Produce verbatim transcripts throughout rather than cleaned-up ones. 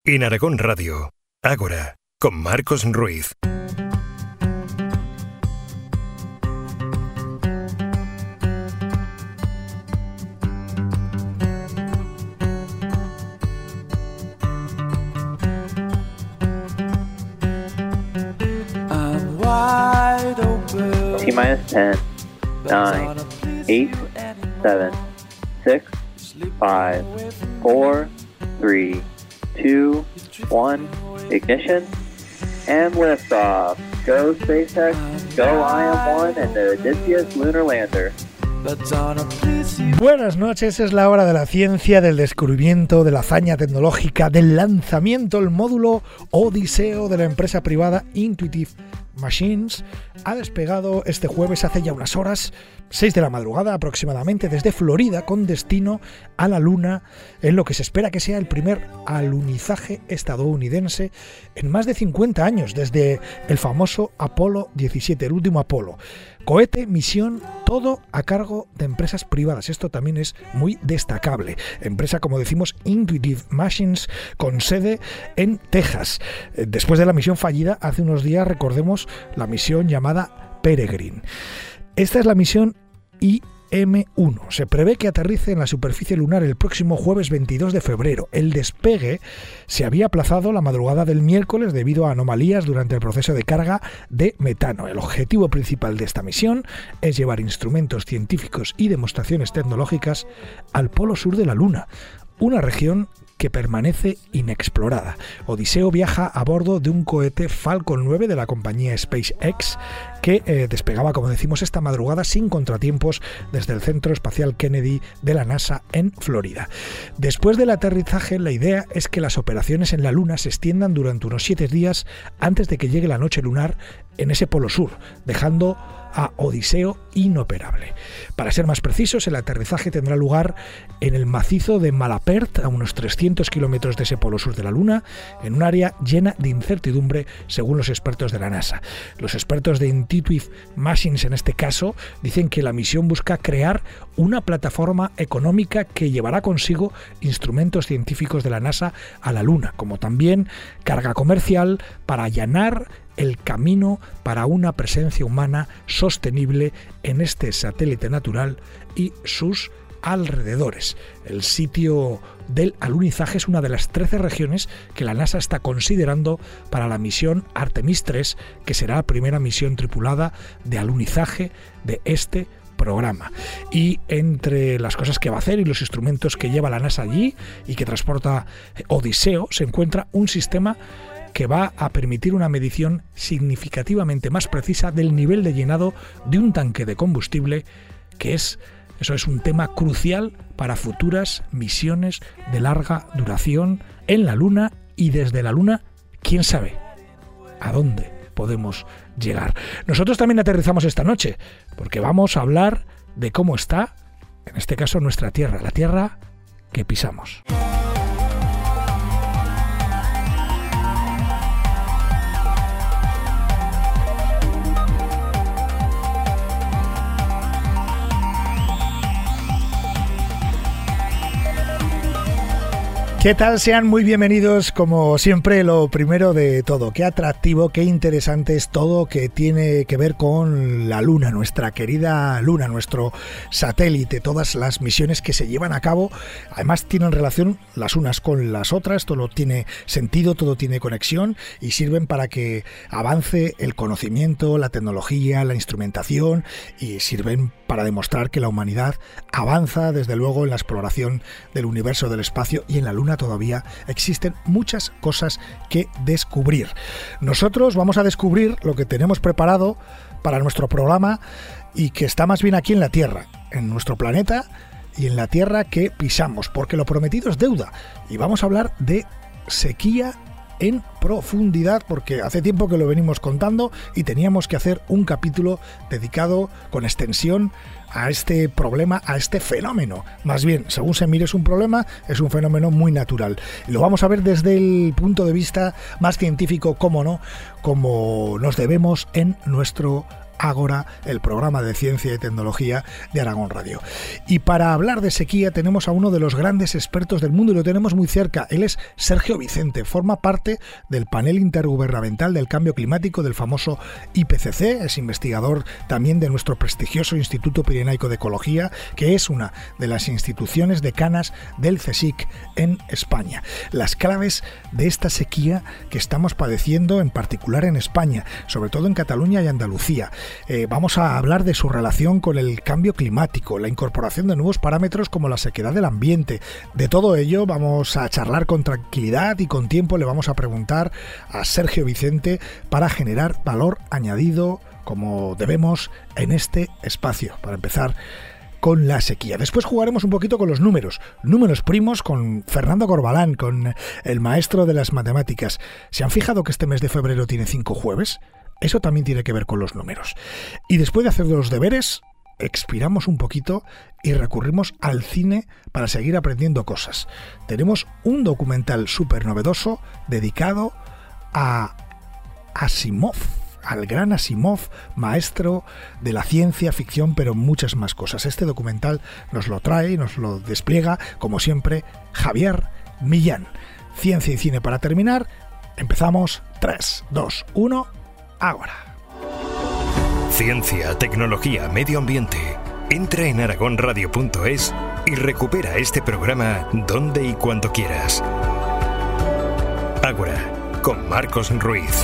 En Aragón Radio, Ágora, con Marcos Ruiz. T-minus ten, nine, eight, seven, six, five, four, three, two, one, ignition, and liftoff. Go SpaceX, go I M one and the Odysseus lunar lander. Buenas noches, es la hora de la ciencia, del descubrimiento, de la hazaña tecnológica, del lanzamiento. El módulo Odiseo de la empresa privada Intuitive Machines ha despegado este jueves hace ya unas horas, seis de la madrugada aproximadamente, desde Florida con destino a la Luna, en lo que se espera que sea el primer alunizaje estadounidense en más de cincuenta años, desde el famoso Apolo diecisiete, el último Apolo. Cohete, misión, todo a cargo de empresas privadas. Esto también es muy destacable. Empresa, como decimos, Intuitive Machines, con sede en Texas. Después de la misión fallida, hace unos días, recordemos la misión llamada Peregrine. Esta es la misión I M uno. Se prevé que aterrice en la superficie lunar el próximo jueves veintidós de febrero. El despegue se había aplazado la madrugada del miércoles debido a anomalías durante el proceso de carga de metano. El objetivo principal de esta misión es llevar instrumentos científicos y demostraciones tecnológicas al polo sur de la Luna, una región que permanece inexplorada. Odiseo viaja a bordo de un cohete Falcon nueve de la compañía SpaceX que eh, despegaba, como decimos, esta madrugada sin contratiempos desde el Centro Espacial Kennedy de la NASA en Florida. Después del aterrizaje, la idea es que las operaciones en la Luna se extiendan durante unos siete días antes de que llegue la noche lunar en ese polo sur, dejando a Odiseo inoperable. Para ser más precisos, el aterrizaje tendrá lugar en el macizo de Malapert, a unos trescientos kilómetros de ese polo sur de la Luna, en un área llena de incertidumbre, según los expertos de la NASA. Los expertos de Intuitive Machines, en este caso, dicen que la misión busca crear una plataforma económica que llevará consigo instrumentos científicos de la NASA a la Luna, como también carga comercial para allanar el camino para una presencia humana sostenible en este satélite natural y sus alrededores. El sitio del alunizaje es una de las trece regiones que la NASA está considerando para la misión Artemis tres, que será la primera misión tripulada de alunizaje de este programa. Y entre las cosas que va a hacer y los instrumentos que lleva la NASA allí y que transporta Odiseo, se encuentra un sistema que va a permitir una medición significativamente más precisa del nivel de llenado de un tanque de combustible, que es, eso es un tema crucial para futuras misiones de larga duración en la Luna, y desde la Luna, quién sabe a dónde podemos llegar. Nosotros también aterrizamos esta noche, porque vamos a hablar de cómo está, en este caso, nuestra Tierra, la Tierra que pisamos. ¿Qué tal? Sean muy bienvenidos, como siempre. Lo primero de todo, qué atractivo, qué interesante es todo que tiene que ver con la Luna, nuestra querida Luna, nuestro satélite, todas las misiones que se llevan a cabo. Además tienen relación las unas con las otras, todo tiene sentido, todo tiene conexión y sirven para que avance el conocimiento, la tecnología, la instrumentación, y sirven para demostrar que la humanidad avanza, desde luego, en la exploración del universo, del espacio, y en la Luna todavía existen muchas cosas que descubrir. Nosotros vamos a descubrir lo que tenemos preparado para nuestro programa y que está más bien aquí en la Tierra, en nuestro planeta y en la Tierra que pisamos, porque lo prometido es deuda. Y vamos a hablar de sequía en profundidad, porque hace tiempo que lo venimos contando y teníamos que hacer un capítulo dedicado con extensión a este problema, a este fenómeno. Más bien, según se mire, es un problema, es un fenómeno muy natural. Lo vamos a ver desde el punto de vista más científico, cómo no, como nos debemos en nuestro Ágora, el programa de ciencia y tecnología de Aragón Radio. Y para hablar de sequía tenemos a uno de los grandes expertos del mundo y lo tenemos muy cerca. Él es Sergio Vicente, forma parte del panel intergubernamental del cambio climático del famoso I P C C, es investigador también de nuestro prestigioso Instituto Pirenaico de Ecología, que es una de las instituciones decanas del CSIC en España. Las claves de esta sequía que estamos padeciendo, en particular en España, sobre todo en Cataluña y Andalucía. Eh, vamos a hablar de su relación con el cambio climático, la incorporación de nuevos parámetros como la sequedad del ambiente. De todo ello vamos a charlar con tranquilidad y con tiempo. Le vamos a preguntar a Sergio Vicente para generar valor añadido como debemos en este espacio. Para empezar con la sequía. Después jugaremos un poquito con los números, números primos con Fernando Corbalán, con el maestro de las matemáticas. ¿Se han fijado que este mes de febrero tiene cinco jueves? Eso también tiene que ver con los números. Y después de hacer los deberes, expiramos un poquito y recurrimos al cine para seguir aprendiendo cosas. Tenemos un documental súper novedoso dedicado a Asimov, al gran Asimov, maestro de la ciencia ficción, pero muchas más cosas. Este documental nos lo trae y nos lo despliega, como siempre, Javier Millán. Ciencia y cine para terminar. Empezamos. tres, dos, uno... Ahora. Ciencia, tecnología, medio ambiente. Entra en aragón radio punto es y recupera este programa donde y cuando quieras. Ágora, con Marcos Ruiz.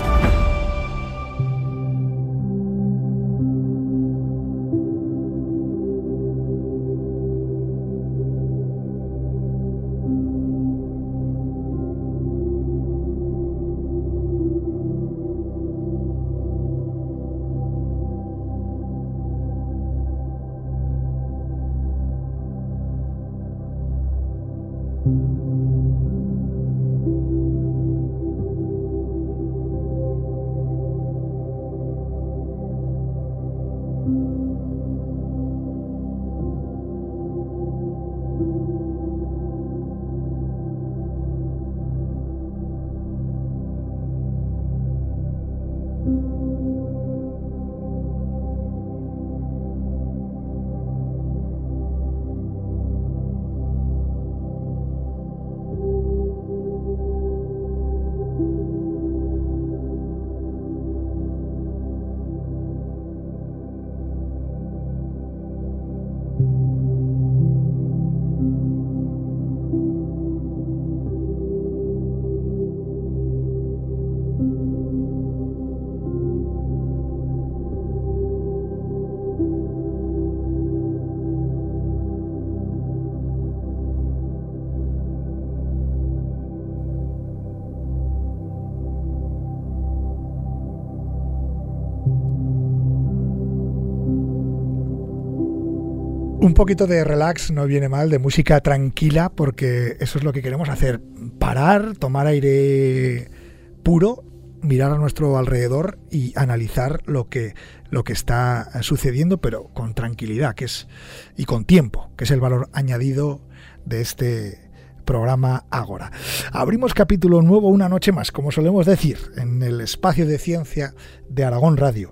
Un poquito de relax no viene mal, de música tranquila, porque eso es lo que queremos hacer. Parar, tomar aire puro, mirar a nuestro alrededor y analizar lo que, lo que está sucediendo, pero con tranquilidad, que es, y con tiempo, que es el valor añadido de este programa Ágora. Abrimos capítulo nuevo una noche más, como solemos decir, en el espacio de ciencia de Aragón Radio.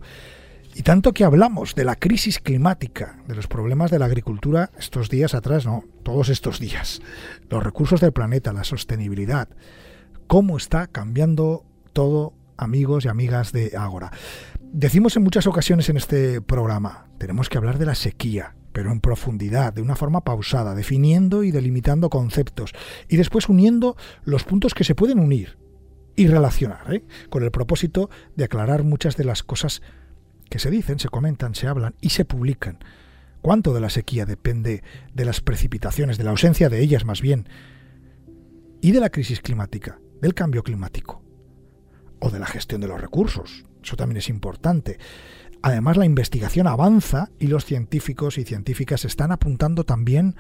Y tanto que hablamos de la crisis climática, de los problemas de la agricultura estos días atrás, no, todos estos días, los recursos del planeta, la sostenibilidad, cómo está cambiando todo, amigos y amigas de Ágora. Decimos en muchas ocasiones en este programa, tenemos que hablar de la sequía, pero en profundidad, de una forma pausada, definiendo y delimitando conceptos, y después uniendo los puntos que se pueden unir y relacionar, ¿eh? con el propósito de aclarar muchas de las cosas que se dicen, se comentan, se hablan y se publican. ¿Cuánto de la sequía depende de las precipitaciones, de la ausencia de ellas más bien, y de la crisis climática, del cambio climático, o de la gestión de los recursos? Eso también es importante. Además, la investigación avanza y los científicos y científicas están apuntando también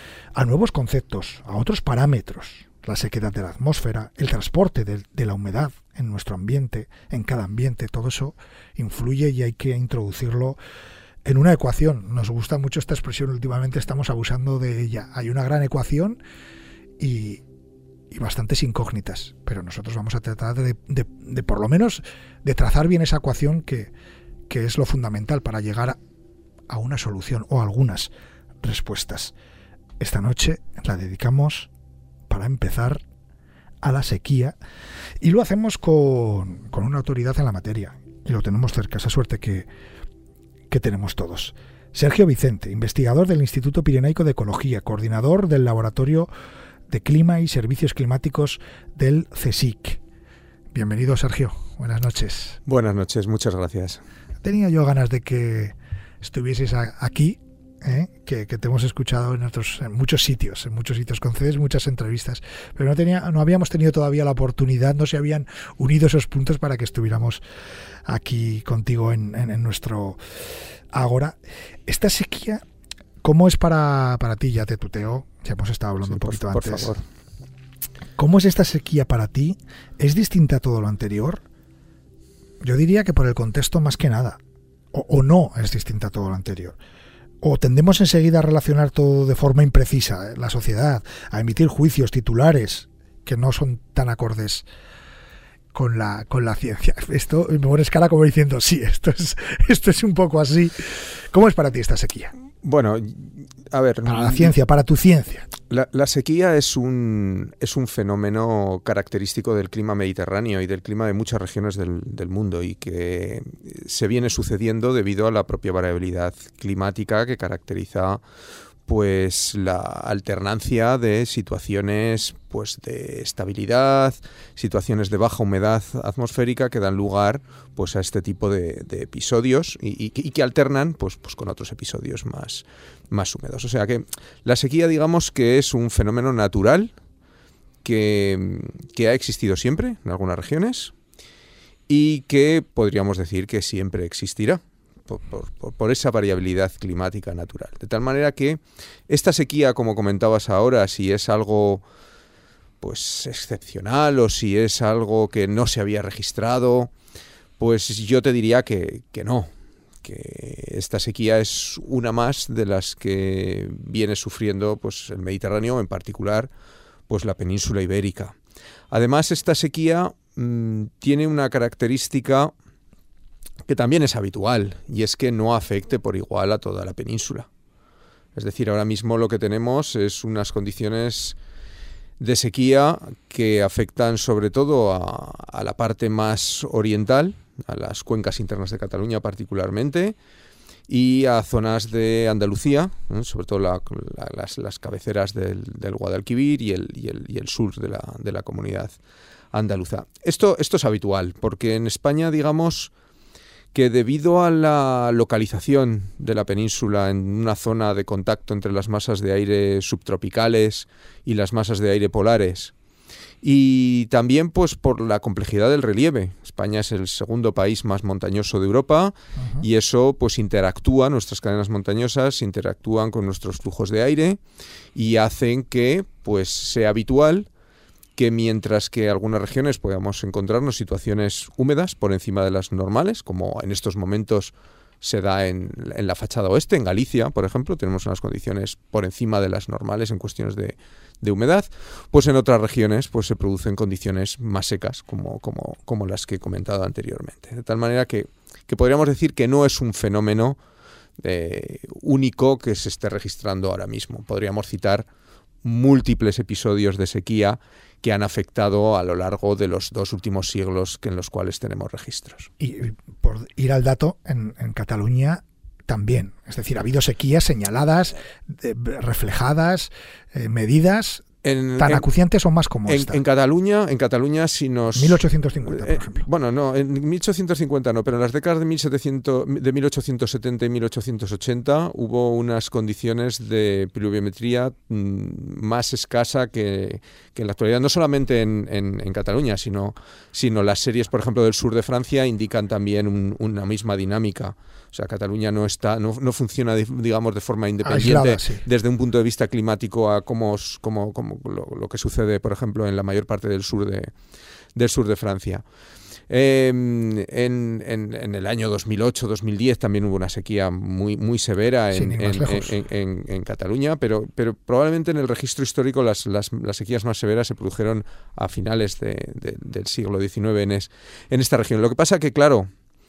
a nuevos conceptos, a otros parámetros. La sequedad de la atmósfera, el transporte de, de la humedad en nuestro ambiente, en cada ambiente, todo eso influye y hay que introducirlo en una ecuación. Nos gusta mucho esta expresión, últimamente estamos abusando de ella. Hay una gran ecuación y, y bastantes incógnitas, pero nosotros vamos a tratar de, de, de por lo menos de trazar bien esa ecuación que, que es lo fundamental para llegar a, a una solución o algunas respuestas. Esta noche la dedicamos, para empezar, a la sequía, y lo hacemos con, con una autoridad en la materia, y lo tenemos cerca, esa suerte que, que tenemos todos. Sergio Vicente, investigador del Instituto Pirenaico de Ecología, coordinador del Laboratorio de Clima y Servicios Climáticos del CSIC. Bienvenido, Sergio. Buenas noches. Buenas noches, muchas gracias. Tenía yo ganas de que estuvieses a, aquí, ¿eh? que, que te hemos escuchado en, otros, en muchos sitios, en muchos sitios, concedes muchas entrevistas, pero no, tenía, no habíamos tenido todavía la oportunidad, no se habían unido esos puntos para que estuviéramos aquí contigo en, en, en nuestro Ágora. Esta sequía, ¿cómo es para, para ti? Ya te tuteo, ya hemos estado hablando sí, un poquito por, antes. Por favor. ¿Cómo es esta sequía para ti? ¿Es distinta a todo lo anterior? Yo diría que por el contexto más que nada. O, o no es distinta a todo lo anterior. O tendemos enseguida a relacionar todo de forma imprecisa, ¿eh? La sociedad, a emitir juicios, titulares, que no son tan acordes con la con la ciencia. Esto me pones cara como diciendo, sí, esto es, esto es un poco así. ¿Cómo es para ti esta sequía? Bueno, a ver... Para la ciencia, para tu ciencia. La, la sequía es un, es un fenómeno característico del clima mediterráneo y del clima de muchas regiones del, del mundo, y que se viene sucediendo debido a la propia variabilidad climática que caracteriza pues la alternancia de situaciones pues de estabilidad, situaciones de baja humedad atmosférica que dan lugar pues a este tipo de, de episodios y, y, y que alternan pues, pues con otros episodios más, más húmedos. O sea que la sequía, digamos que es un fenómeno natural que, que ha existido siempre en algunas regiones y que podríamos decir que siempre existirá. Por, por, por esa variabilidad climática natural. De tal manera que esta sequía, como comentabas ahora, si es algo pues excepcional o si es algo que no se había registrado, pues yo te diría que, que no, que esta sequía es una más de las que viene sufriendo pues el Mediterráneo, en particular pues la península ibérica. Además, esta sequía mmm, tiene una característica que también es habitual, y es que no afecte por igual a toda la península. Es decir, ahora mismo lo que tenemos es unas condiciones de sequía que afectan sobre todo a, a la parte más oriental, a las cuencas internas de Cataluña particularmente, y a zonas de Andalucía, ¿eh? sobre todo la, la, las, las cabeceras del, del Guadalquivir y el, y, el, y el sur de la, de la comunidad andaluza. Esto, esto es habitual, porque en España, digamos, que debido a la localización de la península en una zona de contacto entre las masas de aire subtropicales y las masas de aire polares, y también pues por la complejidad del relieve. España es el segundo país más montañoso de Europa. Uh-huh. Y eso pues interactúa, nuestras cadenas montañosas interactúan con nuestros flujos de aire y hacen que pues sea habitual que mientras que en algunas regiones podamos encontrarnos situaciones húmedas por encima de las normales, como en estos momentos se da en, en la fachada oeste, en Galicia, por ejemplo, tenemos unas condiciones por encima de las normales en cuestiones de, de humedad, pues en otras regiones pues se producen condiciones más secas, como, como, como las que he comentado anteriormente. De tal manera que, que podríamos decir que no es un fenómeno eh, único que se esté registrando ahora mismo. Podríamos citar múltiples episodios de sequía que han afectado a lo largo de los dos últimos siglos que en los cuales tenemos registros. Y por ir al dato, en, en Cataluña también. Es decir, ha habido sequías señaladas, eh, reflejadas, eh, medidas, en, tan en, acuciantes o más como en, esta. En Cataluña, en Cataluña si nos... mil ochocientos cincuenta, por eh, ejemplo. Bueno, no, en mil ochocientos cincuenta no, pero en las décadas de, mil setecientos, de mil ochocientos setenta y mil ochocientos ochenta hubo unas condiciones de pluviometría mmm, más escasa que, que en la actualidad, no solamente en, en, en Cataluña, sino, sino las series, por ejemplo, del sur de Francia indican también un, una misma dinámica. O sea, Cataluña no está, no, no funciona, digamos, de forma independiente. Aislada, sí. Desde un punto de vista climático a cómo, cómo, cómo lo, lo que sucede, por ejemplo, en la mayor parte del sur de, del sur de Francia. Eh, en, en, en el año dos mil ocho dos mil diez también hubo una sequía muy, muy severa en, en, en, en, en Cataluña, pero, pero probablemente en el registro histórico las, las, las sequías más severas se produjeron a finales de, de, del siglo diecinueve en, es, en esta región. Lo que pasa que, claro,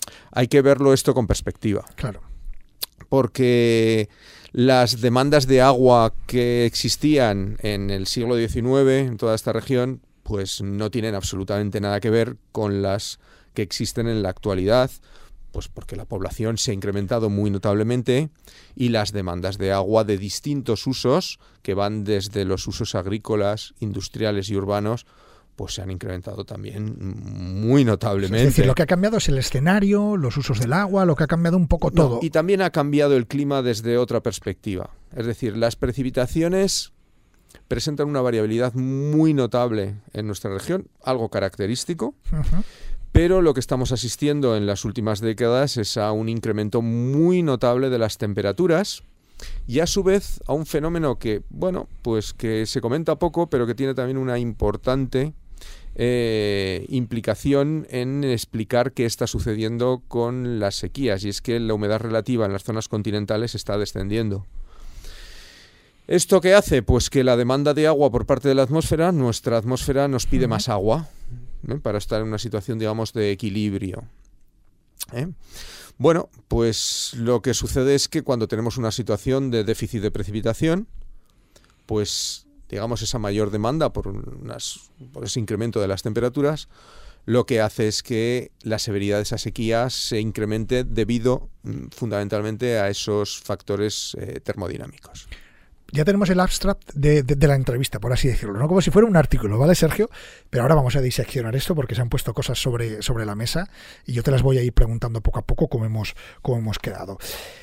hay que verlo esto con perspectiva. Claro. Porque las demandas de agua que existían en el siglo diecinueve en toda esta región, pues no tienen absolutamente nada que ver con las que existen en la actualidad, pues porque la población se ha incrementado muy notablemente y las demandas de agua de distintos usos, que van desde los usos agrícolas, industriales y urbanos, pues se han incrementado también muy notablemente. Es decir, lo que ha cambiado es el escenario, los usos del agua, lo que ha cambiado un poco todo. No, y también ha cambiado el clima desde otra perspectiva. Es decir, las precipitaciones presentan una variabilidad muy notable en nuestra región, algo característico, uh-huh. Pero lo que estamos asistiendo en las últimas décadas es a un incremento muy notable de las temperaturas y a su vez a un fenómeno que, bueno, pues que se comenta poco, pero que tiene también una importante eh, implicación en explicar qué está sucediendo con las sequías, y es que la humedad relativa en las zonas continentales está descendiendo. ¿Esto qué hace? Pues que la demanda de agua por parte de la atmósfera, nuestra atmósfera nos pide más agua, ¿eh? Para estar en una situación, digamos, de equilibrio. ¿Eh? Bueno, pues lo que sucede es que cuando tenemos una situación de déficit de precipitación, pues digamos esa mayor demanda por, unas, por ese incremento de las temperaturas, lo que hace es que la severidad de esa sequía se incremente debido fundamentalmente a esos factores eh, termodinámicos. Ya tenemos el abstract de, de, de la entrevista, por así decirlo, ¿no? Como si fuera un artículo, ¿vale, Sergio? Pero ahora vamos a diseccionar esto porque se han puesto cosas sobre, sobre la mesa y yo te las voy a ir preguntando poco a poco cómo hemos, cómo hemos quedado.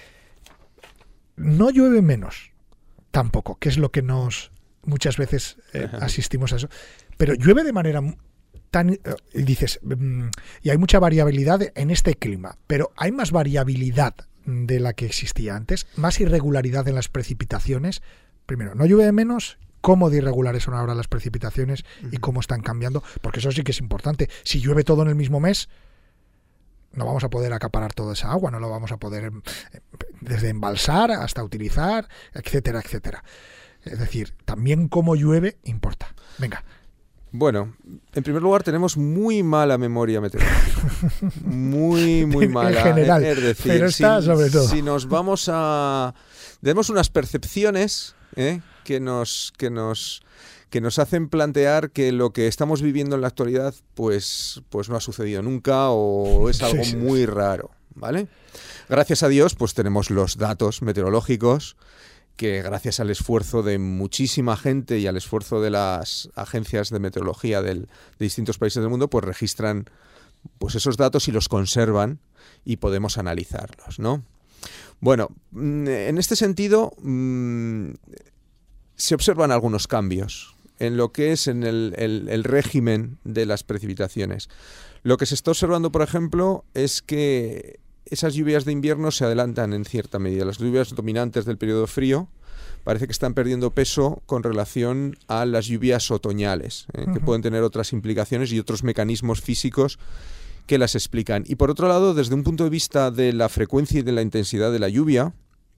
No llueve menos, tampoco, que es lo que nos muchas veces eh, asistimos a eso. Pero llueve de manera tan... Eh, dices, mm, y hay mucha variabilidad en este clima, pero hay más variabilidad de la que existía antes, más irregularidad en las precipitaciones. Primero, no llueve menos, cómo de irregulares son ahora las precipitaciones y cómo están cambiando, porque eso sí que es importante. Si llueve todo en el mismo mes, no vamos a poder acaparar toda esa agua, no lo vamos a poder desde embalsar hasta utilizar, etcétera, etcétera. Es decir, también cómo llueve importa. Venga. Bueno, en primer lugar tenemos muy mala memoria meteorológica, muy, muy mala. En general, es decir, pero está si, sobre todo. Si nos vamos a... Tenemos unas percepciones ¿eh? que nos que nos que nos hacen plantear que lo que estamos viviendo en la actualidad pues, pues no ha sucedido nunca o es algo sí, sí, muy sí. raro, ¿vale? Gracias a Dios, pues tenemos los datos meteorológicos que gracias al esfuerzo de muchísima gente y al esfuerzo de las agencias de meteorología del, de distintos países del mundo, pues registran pues esos datos y los conservan y podemos analizarlos, ¿no? Bueno, en este sentido mmm, se observan algunos cambios en lo que es en el, el, el régimen de las precipitaciones. Lo que se está observando, por ejemplo, es que esas lluvias de invierno se adelantan en cierta medida. Las lluvias dominantes del periodo frío parece que están perdiendo peso con relación a las lluvias otoñales, ¿eh? uh-huh. que pueden tener otras implicaciones y otros mecanismos físicos que las explican. Y por otro lado, desde un punto de vista de la frecuencia y de la intensidad de la lluvia,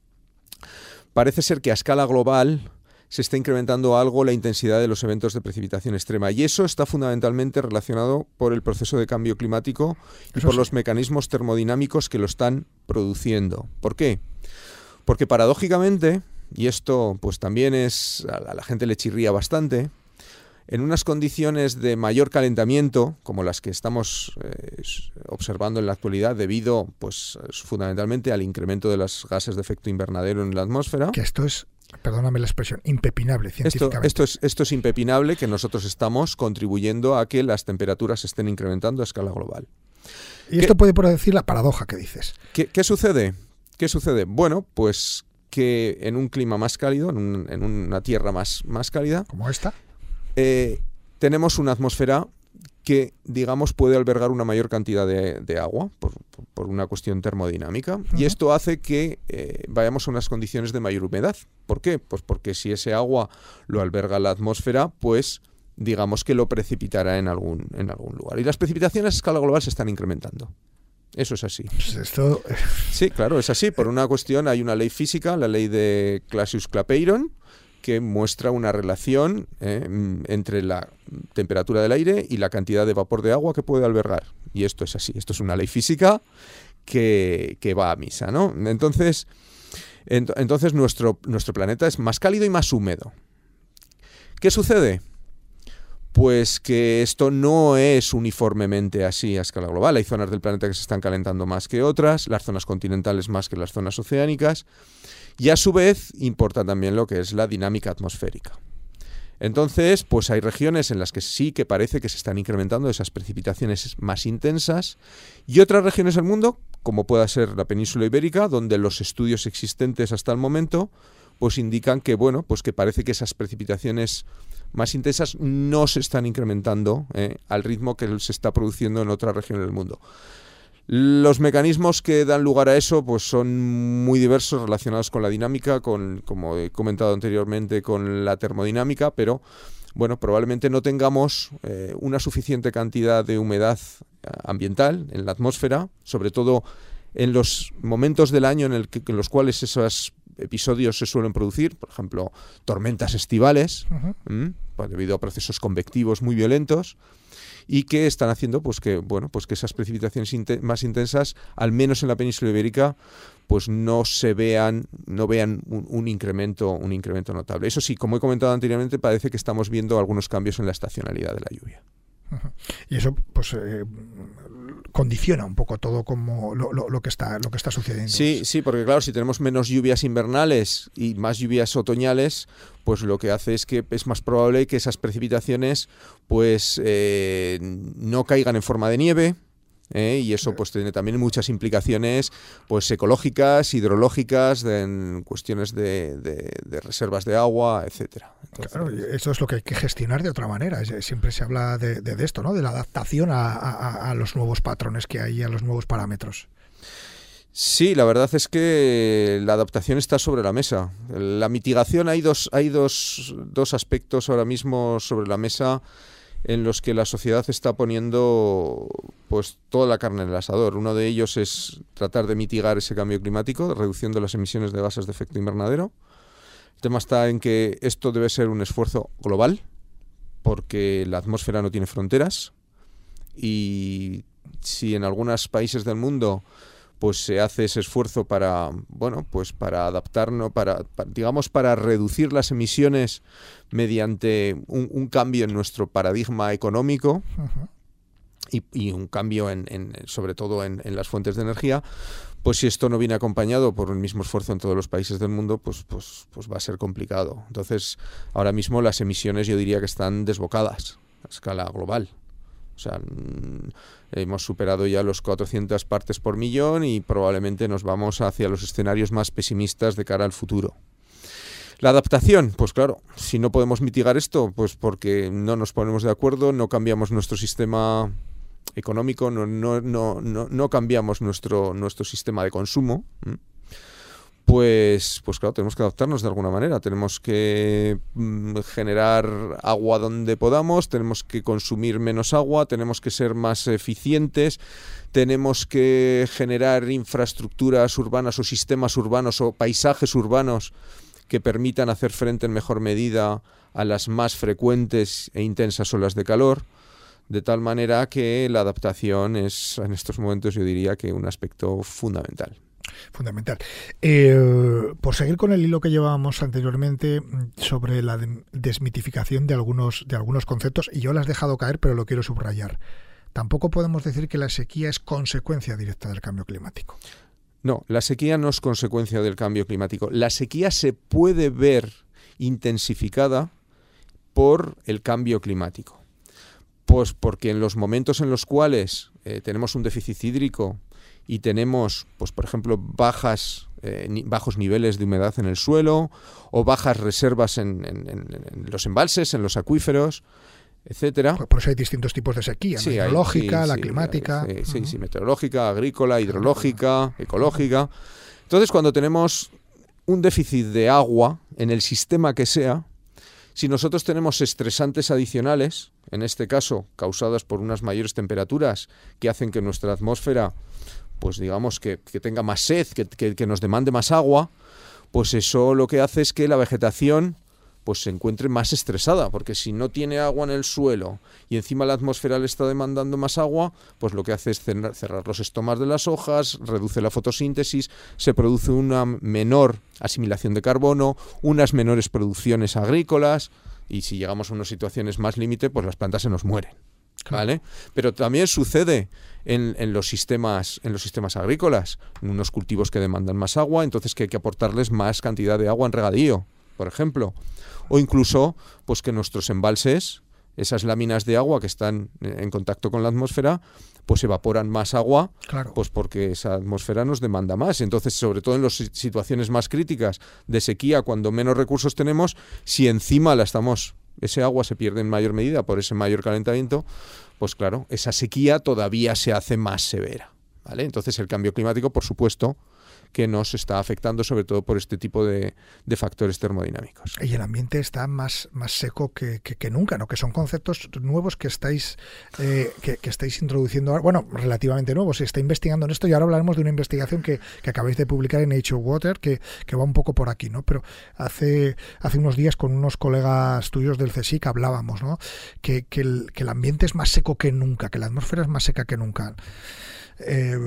parece ser que a escala global se está incrementando algo la intensidad de los eventos de precipitación extrema. Y eso está fundamentalmente relacionado por el proceso de cambio climático y eso por sí. los mecanismos termodinámicos que lo están produciendo. ¿Por qué? Porque paradójicamente, y esto pues también es a la gente le chirría bastante, en unas condiciones de mayor calentamiento, como las que estamos eh, observando en la actualidad, debido pues fundamentalmente al incremento de los gases de efecto invernadero en la atmósfera. Que esto es... Perdóname la expresión, impepinable científicamente. Esto, esto, es, esto es impepinable, que nosotros estamos contribuyendo a que las temperaturas se estén incrementando a escala global. Y esto puede por decir la paradoja que dices. ¿Qué, qué sucede? ¿Qué sucede? Bueno, pues que en un clima más cálido, en, un, en una tierra más, más cálida... ¿Como esta? Eh, tenemos una atmósfera que, digamos, puede albergar una mayor cantidad de, de agua por, por una cuestión termodinámica. Uh-huh. Y esto hace que eh, vayamos a unas condiciones de mayor humedad. ¿Por qué? Pues porque si ese agua lo alberga la atmósfera, pues digamos que lo precipitará en algún, en algún lugar. Y las precipitaciones a escala global se están incrementando. Eso es así. Pues esto... Sí, claro, es así. Por una cuestión, hay una ley física, la ley de Clausius-Clapeyron, que muestra una relación eh, entre la temperatura del aire y la cantidad de vapor de agua que puede albergar. Y esto es así, esto es una ley física que, que va a misa, ¿no? Entonces, ent- entonces nuestro, nuestro planeta es más cálido y más húmedo. ¿Qué sucede? Pues que esto no es uniformemente así a escala global. Hay zonas del planeta que se están calentando más que otras, las zonas continentales más que las zonas oceánicas, y a su vez importa también lo que es la dinámica atmosférica. Entonces, pues hay regiones en las que sí que parece que se están incrementando esas precipitaciones más intensas, y otras regiones del mundo, como pueda ser la península ibérica, donde los estudios existentes hasta el momento pues indican que, bueno, pues que parece que esas precipitaciones más intensas no se están incrementando eh, al ritmo que se está produciendo en otras regiones del mundo. Los mecanismos que dan lugar a eso pues son muy diversos, relacionados con la dinámica, con, como he comentado anteriormente, con la termodinámica, pero bueno, probablemente no tengamos eh, una suficiente cantidad de humedad ambiental en la atmósfera, sobre todo en los momentos del año en, el que, en los cuales esos episodios se suelen producir, por ejemplo, tormentas estivales, uh-huh. ¿m? Pues debido a procesos convectivos muy violentos, y que están haciendo pues que bueno pues que esas precipitaciones inte- más intensas, al menos en la península ibérica, pues no se vean no vean un, un incremento un incremento notable. Eso sí, como he comentado anteriormente, parece que estamos viendo algunos cambios en la estacionalidad de la lluvia. Uh-huh. Y eso pues eh, condiciona un poco todo como lo, lo, lo que está lo que está sucediendo. Sí, sí, porque claro, si tenemos menos lluvias invernales y más lluvias otoñales, pues lo que hace es que es más probable que esas precipitaciones pues eh, no caigan en forma de nieve. ¿Eh? Y eso pues tiene también muchas implicaciones pues ecológicas, hidrológicas, de, en cuestiones de, de, de reservas de agua, etcétera. Entonces, claro, eso es lo que hay que gestionar de otra manera. Siempre se habla de, de, de esto, ¿no? De la adaptación a, a, a los nuevos patrones que hay, a los nuevos parámetros. Sí, la verdad es que la adaptación está sobre la mesa. La mitigación, hay dos, hay dos, dos aspectos ahora mismo sobre la mesa en los que la sociedad está poniendo pues toda la carne en el asador. Uno de ellos es tratar de mitigar ese cambio climático, reduciendo las emisiones de gases de efecto invernadero. El tema está en que esto debe ser un esfuerzo global, porque la atmósfera no tiene fronteras, y si en algunos países del mundo pues se hace ese esfuerzo para, bueno, pues para adaptarnos, para, para digamos, para reducir las emisiones mediante un, un cambio en nuestro paradigma económico, uh-huh. y, y un cambio en, en sobre todo en, en las fuentes de energía, pues si esto no viene acompañado por el mismo esfuerzo en todos los países del mundo, pues, pues, pues va a ser complicado. Entonces, ahora mismo las emisiones yo diría que están desbocadas a escala global. O sea, hemos superado ya los cuatrocientas partes por millón y probablemente nos vamos hacia los escenarios más pesimistas de cara al futuro. La adaptación, pues claro, si no podemos mitigar esto, pues porque no nos ponemos de acuerdo, no cambiamos nuestro sistema económico, no, no, no, no, no cambiamos nuestro, nuestro sistema de consumo, ¿eh? Pues, pues claro, tenemos que adaptarnos de alguna manera, tenemos que mm, generar agua donde podamos, tenemos que consumir menos agua, tenemos que ser más eficientes, tenemos que generar infraestructuras urbanas o sistemas urbanos o paisajes urbanos que permitan hacer frente en mejor medida a las más frecuentes e intensas olas de calor, de tal manera que la adaptación es en estos momentos, yo diría, que un aspecto fundamental. Fundamental. Eh, por seguir con el hilo que llevábamos anteriormente sobre la desmitificación de algunos, de algunos conceptos, y yo lo has dejado caer, pero lo quiero subrayar. Tampoco podemos decir que la sequía es consecuencia directa del cambio climático. No, la sequía no es consecuencia del cambio climático. La sequía se puede ver intensificada por el cambio climático. Pues porque en los momentos en los cuales eh, tenemos un déficit hídrico y tenemos, pues por ejemplo, bajas, eh, ni, bajos niveles de humedad en el suelo o bajas reservas en, en, en los embalses, en los acuíferos, etcétera. Por eso hay distintos tipos de sequía, sí, la hidrológica, sí, la sí, climática. Sí, sí, sí, meteorológica, agrícola, hidrológica, ecológica. Entonces, cuando tenemos un déficit de agua en el sistema que sea, si nosotros tenemos estresantes adicionales, en este caso causadas por unas mayores temperaturas que hacen que nuestra atmósfera, pues digamos que, que tenga más sed, que, que, que nos demande más agua, pues eso lo que hace es que la vegetación pues se encuentre más estresada, porque si no tiene agua en el suelo y encima la atmósfera le está demandando más agua, pues lo que hace es cerrar los estomas de las hojas, reduce la fotosíntesis, se produce una menor asimilación de carbono, unas menores producciones agrícolas, y si llegamos a unas situaciones más límite, pues las plantas se nos mueren. ¿Vale? Pero también sucede en, en los sistemas en los sistemas agrícolas, en unos cultivos que demandan más agua, entonces que hay que aportarles más cantidad de agua en regadío, por ejemplo, o incluso pues que nuestros embalses, esas láminas de agua que están en contacto con la atmósfera, pues evaporan más agua, claro. Pues porque esa atmósfera nos demanda más. Entonces, sobre todo en las situaciones más críticas de sequía, cuando menos recursos tenemos, si encima la estamos ese agua se pierde en mayor medida por ese mayor calentamiento, pues claro, esa sequía todavía se hace más severa, ¿vale? Entonces el cambio climático, por supuesto, que nos está afectando sobre todo por este tipo de, de factores termodinámicos. Y el ambiente está más, más seco que, que, que nunca, ¿no? Que son conceptos nuevos que estáis eh, que, que estáis introduciendo ahora, bueno, relativamente nuevos. Se está investigando en esto y ahora hablaremos de una investigación que, que acabáis de publicar en Nature Water que, que va un poco por aquí, ¿no? Pero hace, hace unos días con unos colegas tuyos del CSIC hablábamos, ¿no? Que, que, el, que el ambiente es más seco que nunca, que la atmósfera es más seca que nunca. Eh,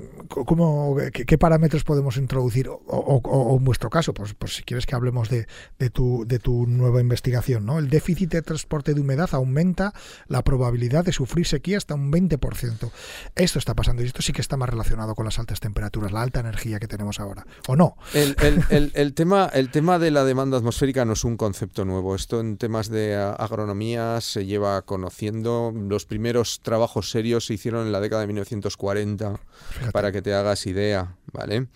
¿cómo, qué, ¿Qué parámetros podemos introducir? O, o, o en vuestro caso, pues, pues si quieres que hablemos de, de, tu, de tu nueva investigación, ¿no? El déficit de transporte de humedad aumenta la probabilidad de sufrir sequía hasta un veinte por ciento. Esto está pasando y esto sí que está más relacionado con las altas temperaturas, la alta energía que tenemos ahora, ¿o no? El, el, el, el, tema, el tema de la demanda atmosférica no es un concepto nuevo. Esto en temas de agronomía se lleva conociendo. Los primeros trabajos serios se hicieron en la década de mil novecientos cuarenta. Fíjate. Para que te hagas idea, ¿vale?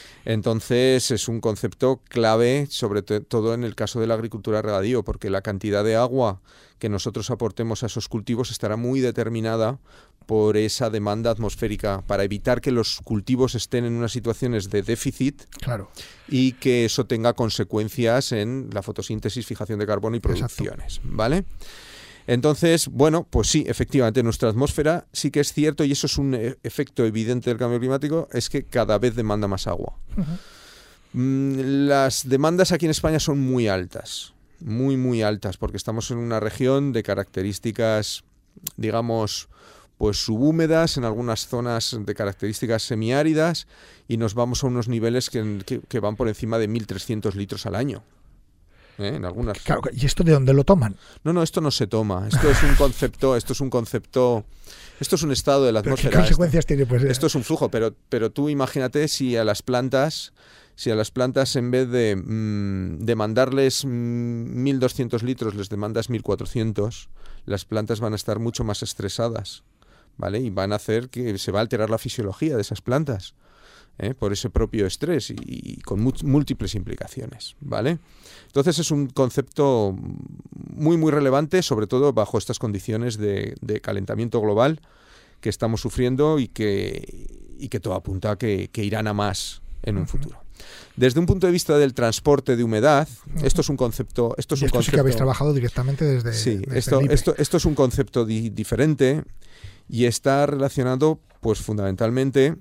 Entonces es un concepto clave, sobre todo en el caso de la agricultura regadío, porque la cantidad de agua que nosotros aportemos a esos cultivos estará muy determinada por esa demanda atmosférica, para evitar que los cultivos estén en unas situaciones de déficit, claro, y que eso tenga consecuencias en la fotosíntesis, fijación de carbono y producciones. Exacto. ¿Vale? Entonces, bueno, pues sí, efectivamente, nuestra atmósfera sí que es cierto, y eso es un e- efecto evidente del cambio climático, es que cada vez demanda más agua. Uh-huh. Mm, las demandas aquí en España son muy altas, muy, muy altas, porque estamos en una región de características, digamos, pues subhúmedas, en algunas zonas de características semiáridas, y nos vamos a unos niveles que, que, que van por encima de mil trescientos litros al año. ¿Eh? En algunas. Claro, ¿y esto de dónde lo toman? No, no, esto no se toma. Esto es un concepto, esto es un concepto, esto es un estado de la atmósfera. ¿Qué consecuencias esto, tiene? Pues, esto es un flujo, pero, pero tú imagínate si a las plantas, si a las plantas en vez de mmm, demandarles mmm, mil doscientos litros les demandas mil cuatrocientos, las plantas van a estar mucho más estresadas, ¿vale? Y van a hacer que se va a alterar la fisiología de esas plantas, ¿eh? Por ese propio estrés y, y con mu- múltiples implicaciones, ¿vale? Entonces es un concepto muy muy relevante, sobre todo bajo estas condiciones de, de calentamiento global que estamos sufriendo y que, y que todo apunta a que, que irán a más en un uh-huh. futuro. Desde un punto de vista del transporte de humedad, uh-huh. esto es un concepto... Esto es y un esto concepto, sí que habéis trabajado directamente desde... Sí, desde esto, el esto, esto es un concepto di- diferente y está relacionado pues fundamentalmente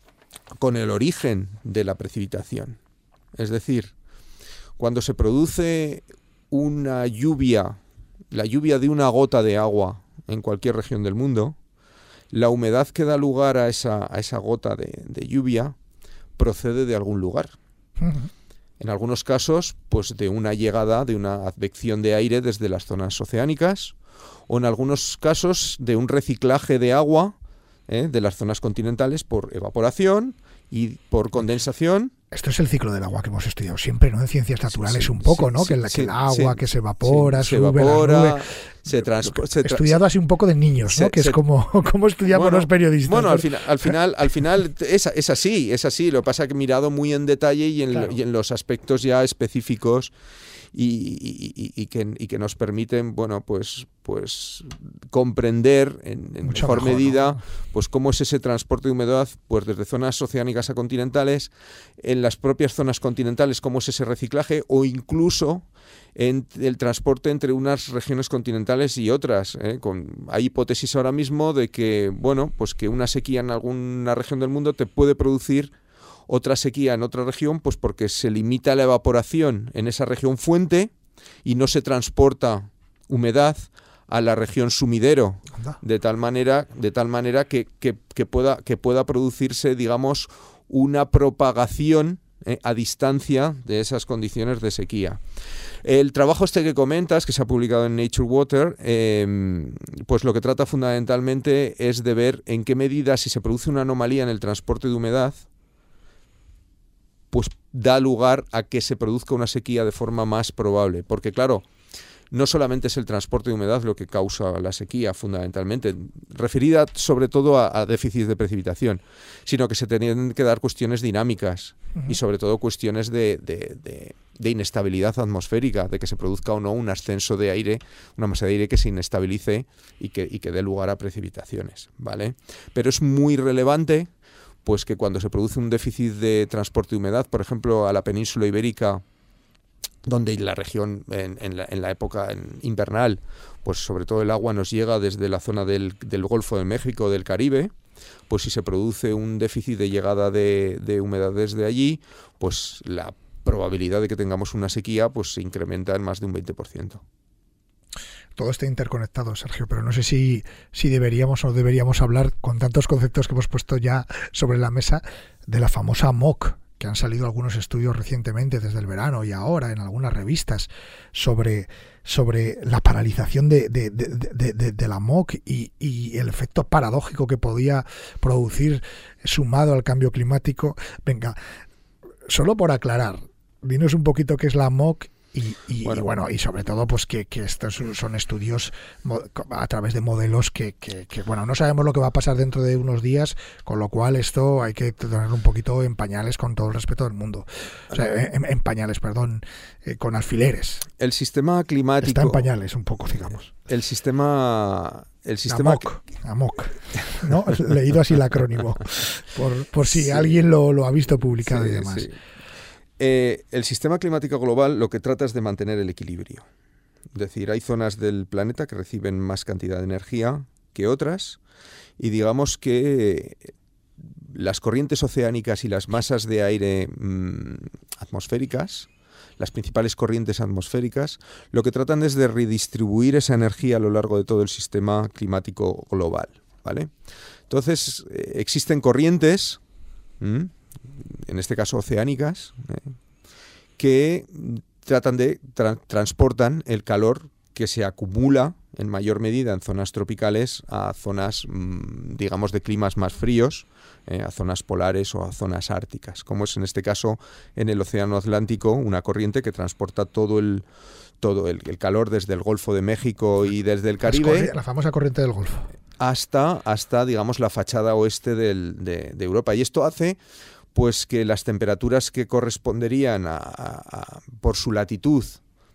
con el origen de la precipitación. Es decir, cuando se produce una lluvia, la lluvia de una gota de agua en cualquier región del mundo, la humedad que da lugar a esa, a esa gota de, de lluvia procede de algún lugar. Uh-huh. En algunos casos, pues de una llegada, de una advección de aire desde las zonas oceánicas, o en algunos casos de un reciclaje de agua ¿eh? de las zonas continentales por evaporación y por condensación. Esto es el ciclo del agua que hemos estudiado siempre, ¿no? En ciencias naturales, sí, un poco, sí, ¿no? Sí, que, la, sí, que el agua sí, que se evapora, sí, sube se evapora, a la nube. Se transpo- se tra- Estudiado así un poco de niños, ¿no? Se, que se, es como, como estudiamos bueno, los periodistas. Bueno, al final, al final, al final es, es así, es así. Lo que pasa es que mirado muy en detalle y en, claro. y en los aspectos ya específicos y, y, y, y, que, y que nos permiten, bueno, pues, pues comprender en, en mejor, mejor medida, ¿no? Pues cómo es ese transporte de humedad, pues desde zonas oceánicas a continentales, en las propias zonas continentales, cómo es ese reciclaje, o incluso en el transporte entre unas regiones continentales y otras. ¿eh? Con, hay hipótesis ahora mismo de que, bueno, pues que una sequía en alguna región del mundo te puede producir otra sequía en otra región, pues porque se limita la evaporación en esa región fuente y no se transporta humedad a la región sumidero, de tal manera, de tal manera que, que, que, pueda, que pueda producirse, digamos, una propagación eh, a distancia de esas condiciones de sequía. El trabajo este que comentas, que se ha publicado en Nature Water, eh, pues lo que trata fundamentalmente es de ver en qué medida, si se produce una anomalía en el transporte de humedad, pues da lugar a que se produzca una sequía de forma más probable. Porque claro, no solamente es el transporte de humedad lo que causa la sequía, fundamentalmente, referida sobre todo a, a déficits de precipitación, sino que se tienen que dar cuestiones dinámicas uh-huh. y sobre todo cuestiones de, de, de, de inestabilidad atmosférica, de que se produzca o no un ascenso de aire, una masa de aire que se inestabilice y que, y que dé lugar a precipitaciones, ¿vale? Pero es muy relevante pues que cuando se produce un déficit de transporte de humedad, por ejemplo, a la península ibérica, donde la región en, en, la, en la época invernal, pues sobre todo el agua nos llega desde la zona del, del Golfo de México, del Caribe, pues si se produce un déficit de llegada de, de humedad desde allí, pues la probabilidad de que tengamos una sequía pues se incrementa en más de un veinte por ciento. Todo está interconectado, Sergio, pero no sé si, si deberíamos o no deberíamos hablar, con tantos conceptos que hemos puesto ya sobre la mesa, de la famosa M O C, que han salido algunos estudios recientemente, desde el verano y ahora, en algunas revistas, sobre, sobre la paralización de, de, de, de, de, de la M O C y, y el efecto paradójico que podía producir sumado al cambio climático. Venga, solo por aclarar, dinos un poquito qué es la M O C. Y, y, bueno, y bueno, y sobre todo pues que, que estos son estudios a través de modelos que, que, que, bueno, no sabemos lo que va a pasar dentro de unos días, con lo cual esto hay que tenerlo un poquito en pañales, con todo el respeto del mundo. O sea, en, en pañales, perdón, eh, con alfileres. El sistema climático... Está en pañales un poco, digamos. El sistema... El sistema... A M O C, A M O C, ¿no? He leído así el acrónimo, por, por si sí. alguien lo, lo ha visto publicado sí, y demás. Sí. Eh, el sistema climático global lo que trata es de mantener el equilibrio. Es decir, hay zonas del planeta que reciben más cantidad de energía que otras y digamos que las corrientes oceánicas y las masas de aire mmm, atmosféricas, las principales corrientes atmosféricas, lo que tratan es de redistribuir esa energía a lo largo de todo el sistema climático global, ¿vale? Entonces, eh, existen corrientes... ¿m? en este caso oceánicas, eh, que tratan de tra- transportan el calor que se acumula en mayor medida en zonas tropicales a zonas, mmm, digamos, de climas más fríos, eh, a zonas polares o a zonas árticas, como es en este caso en el Océano Atlántico, una corriente que transporta todo el todo el, el calor desde el Golfo de México y desde el Caribe, la famosa corriente del Golfo, hasta, hasta digamos, la fachada oeste del, de, de Europa. Y esto hace pues que las temperaturas que corresponderían a, a, a, por su latitud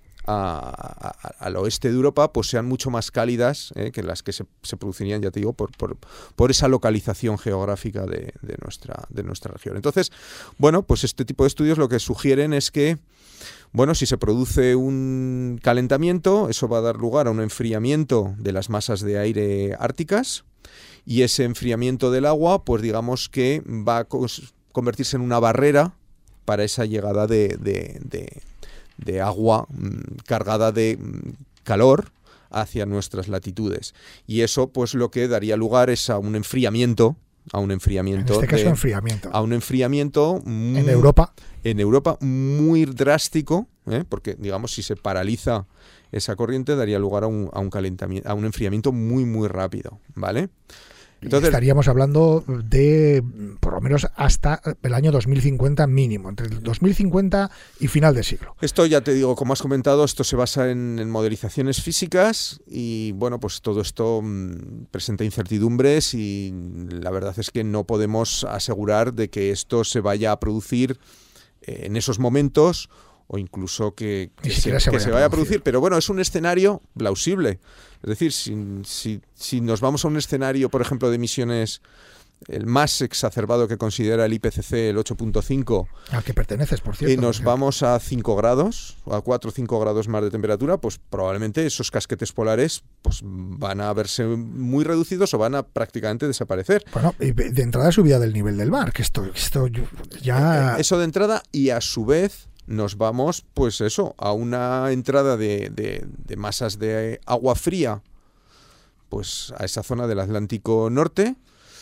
a, a, al oeste de Europa pues sean mucho más cálidas eh, que las que se, se producirían, ya te digo, por, por, por esa localización geográfica de, de, nuestra, de nuestra región. Entonces, bueno, pues este tipo de estudios lo que sugieren es que, bueno, si se produce un calentamiento, eso va a dar lugar a un enfriamiento de las masas de aire árticas y ese enfriamiento del agua, pues digamos que va a convertirse en una barrera para esa llegada de, de, de, de agua mmm, cargada de mmm, calor hacia nuestras latitudes. Y eso pues lo que daría lugar es a un enfriamiento, a un enfriamiento. En este caso de, enfriamiento. A un enfriamiento muy, en Europa. En Europa muy drástico, ¿eh? Porque digamos si se paraliza esa corriente daría lugar a un, a un calentamiento, a un enfriamiento muy muy rápido, ¿vale? Entonces, estaríamos hablando de por lo menos hasta el año dos mil cincuenta mínimo, entre el dos mil cincuenta y final de siglo. Esto ya te digo, como has comentado, esto se basa en, en modelizaciones físicas y bueno, pues todo esto mmm, presenta incertidumbres y la verdad es que no podemos asegurar de que esto se vaya a producir eh, en esos momentos o incluso que, que, se, se, que se vaya a producir. Pero bueno, es un escenario plausible. Es decir, si, si, si nos vamos a un escenario, por ejemplo, de emisiones el más exacerbado que considera el I P C C, el ocho punto cinco, al que perteneces, por cierto, y nos vamos a cinco grados, a cuatro o cinco grados más de temperatura, pues probablemente esos casquetes polares pues van a verse muy reducidos o van a prácticamente desaparecer. Bueno, y de entrada subida del nivel del mar, que esto, esto ya... Eso de entrada, y a su vez nos vamos, pues eso, a una entrada de, de, de masas de agua fría, pues a esa zona del Atlántico Norte,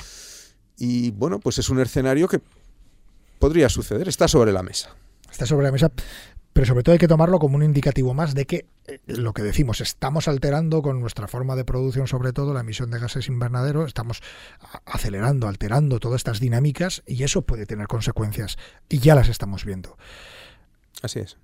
y bueno, pues es un escenario que podría suceder, está sobre la mesa. Está sobre la mesa, pero sobre todo hay que tomarlo como un indicativo más de que eh, lo que decimos, estamos alterando con nuestra forma de producción, sobre todo la emisión de gases invernadero, estamos acelerando, alterando todas estas dinámicas, y eso puede tener consecuencias, y ya las estamos viendo. Así es.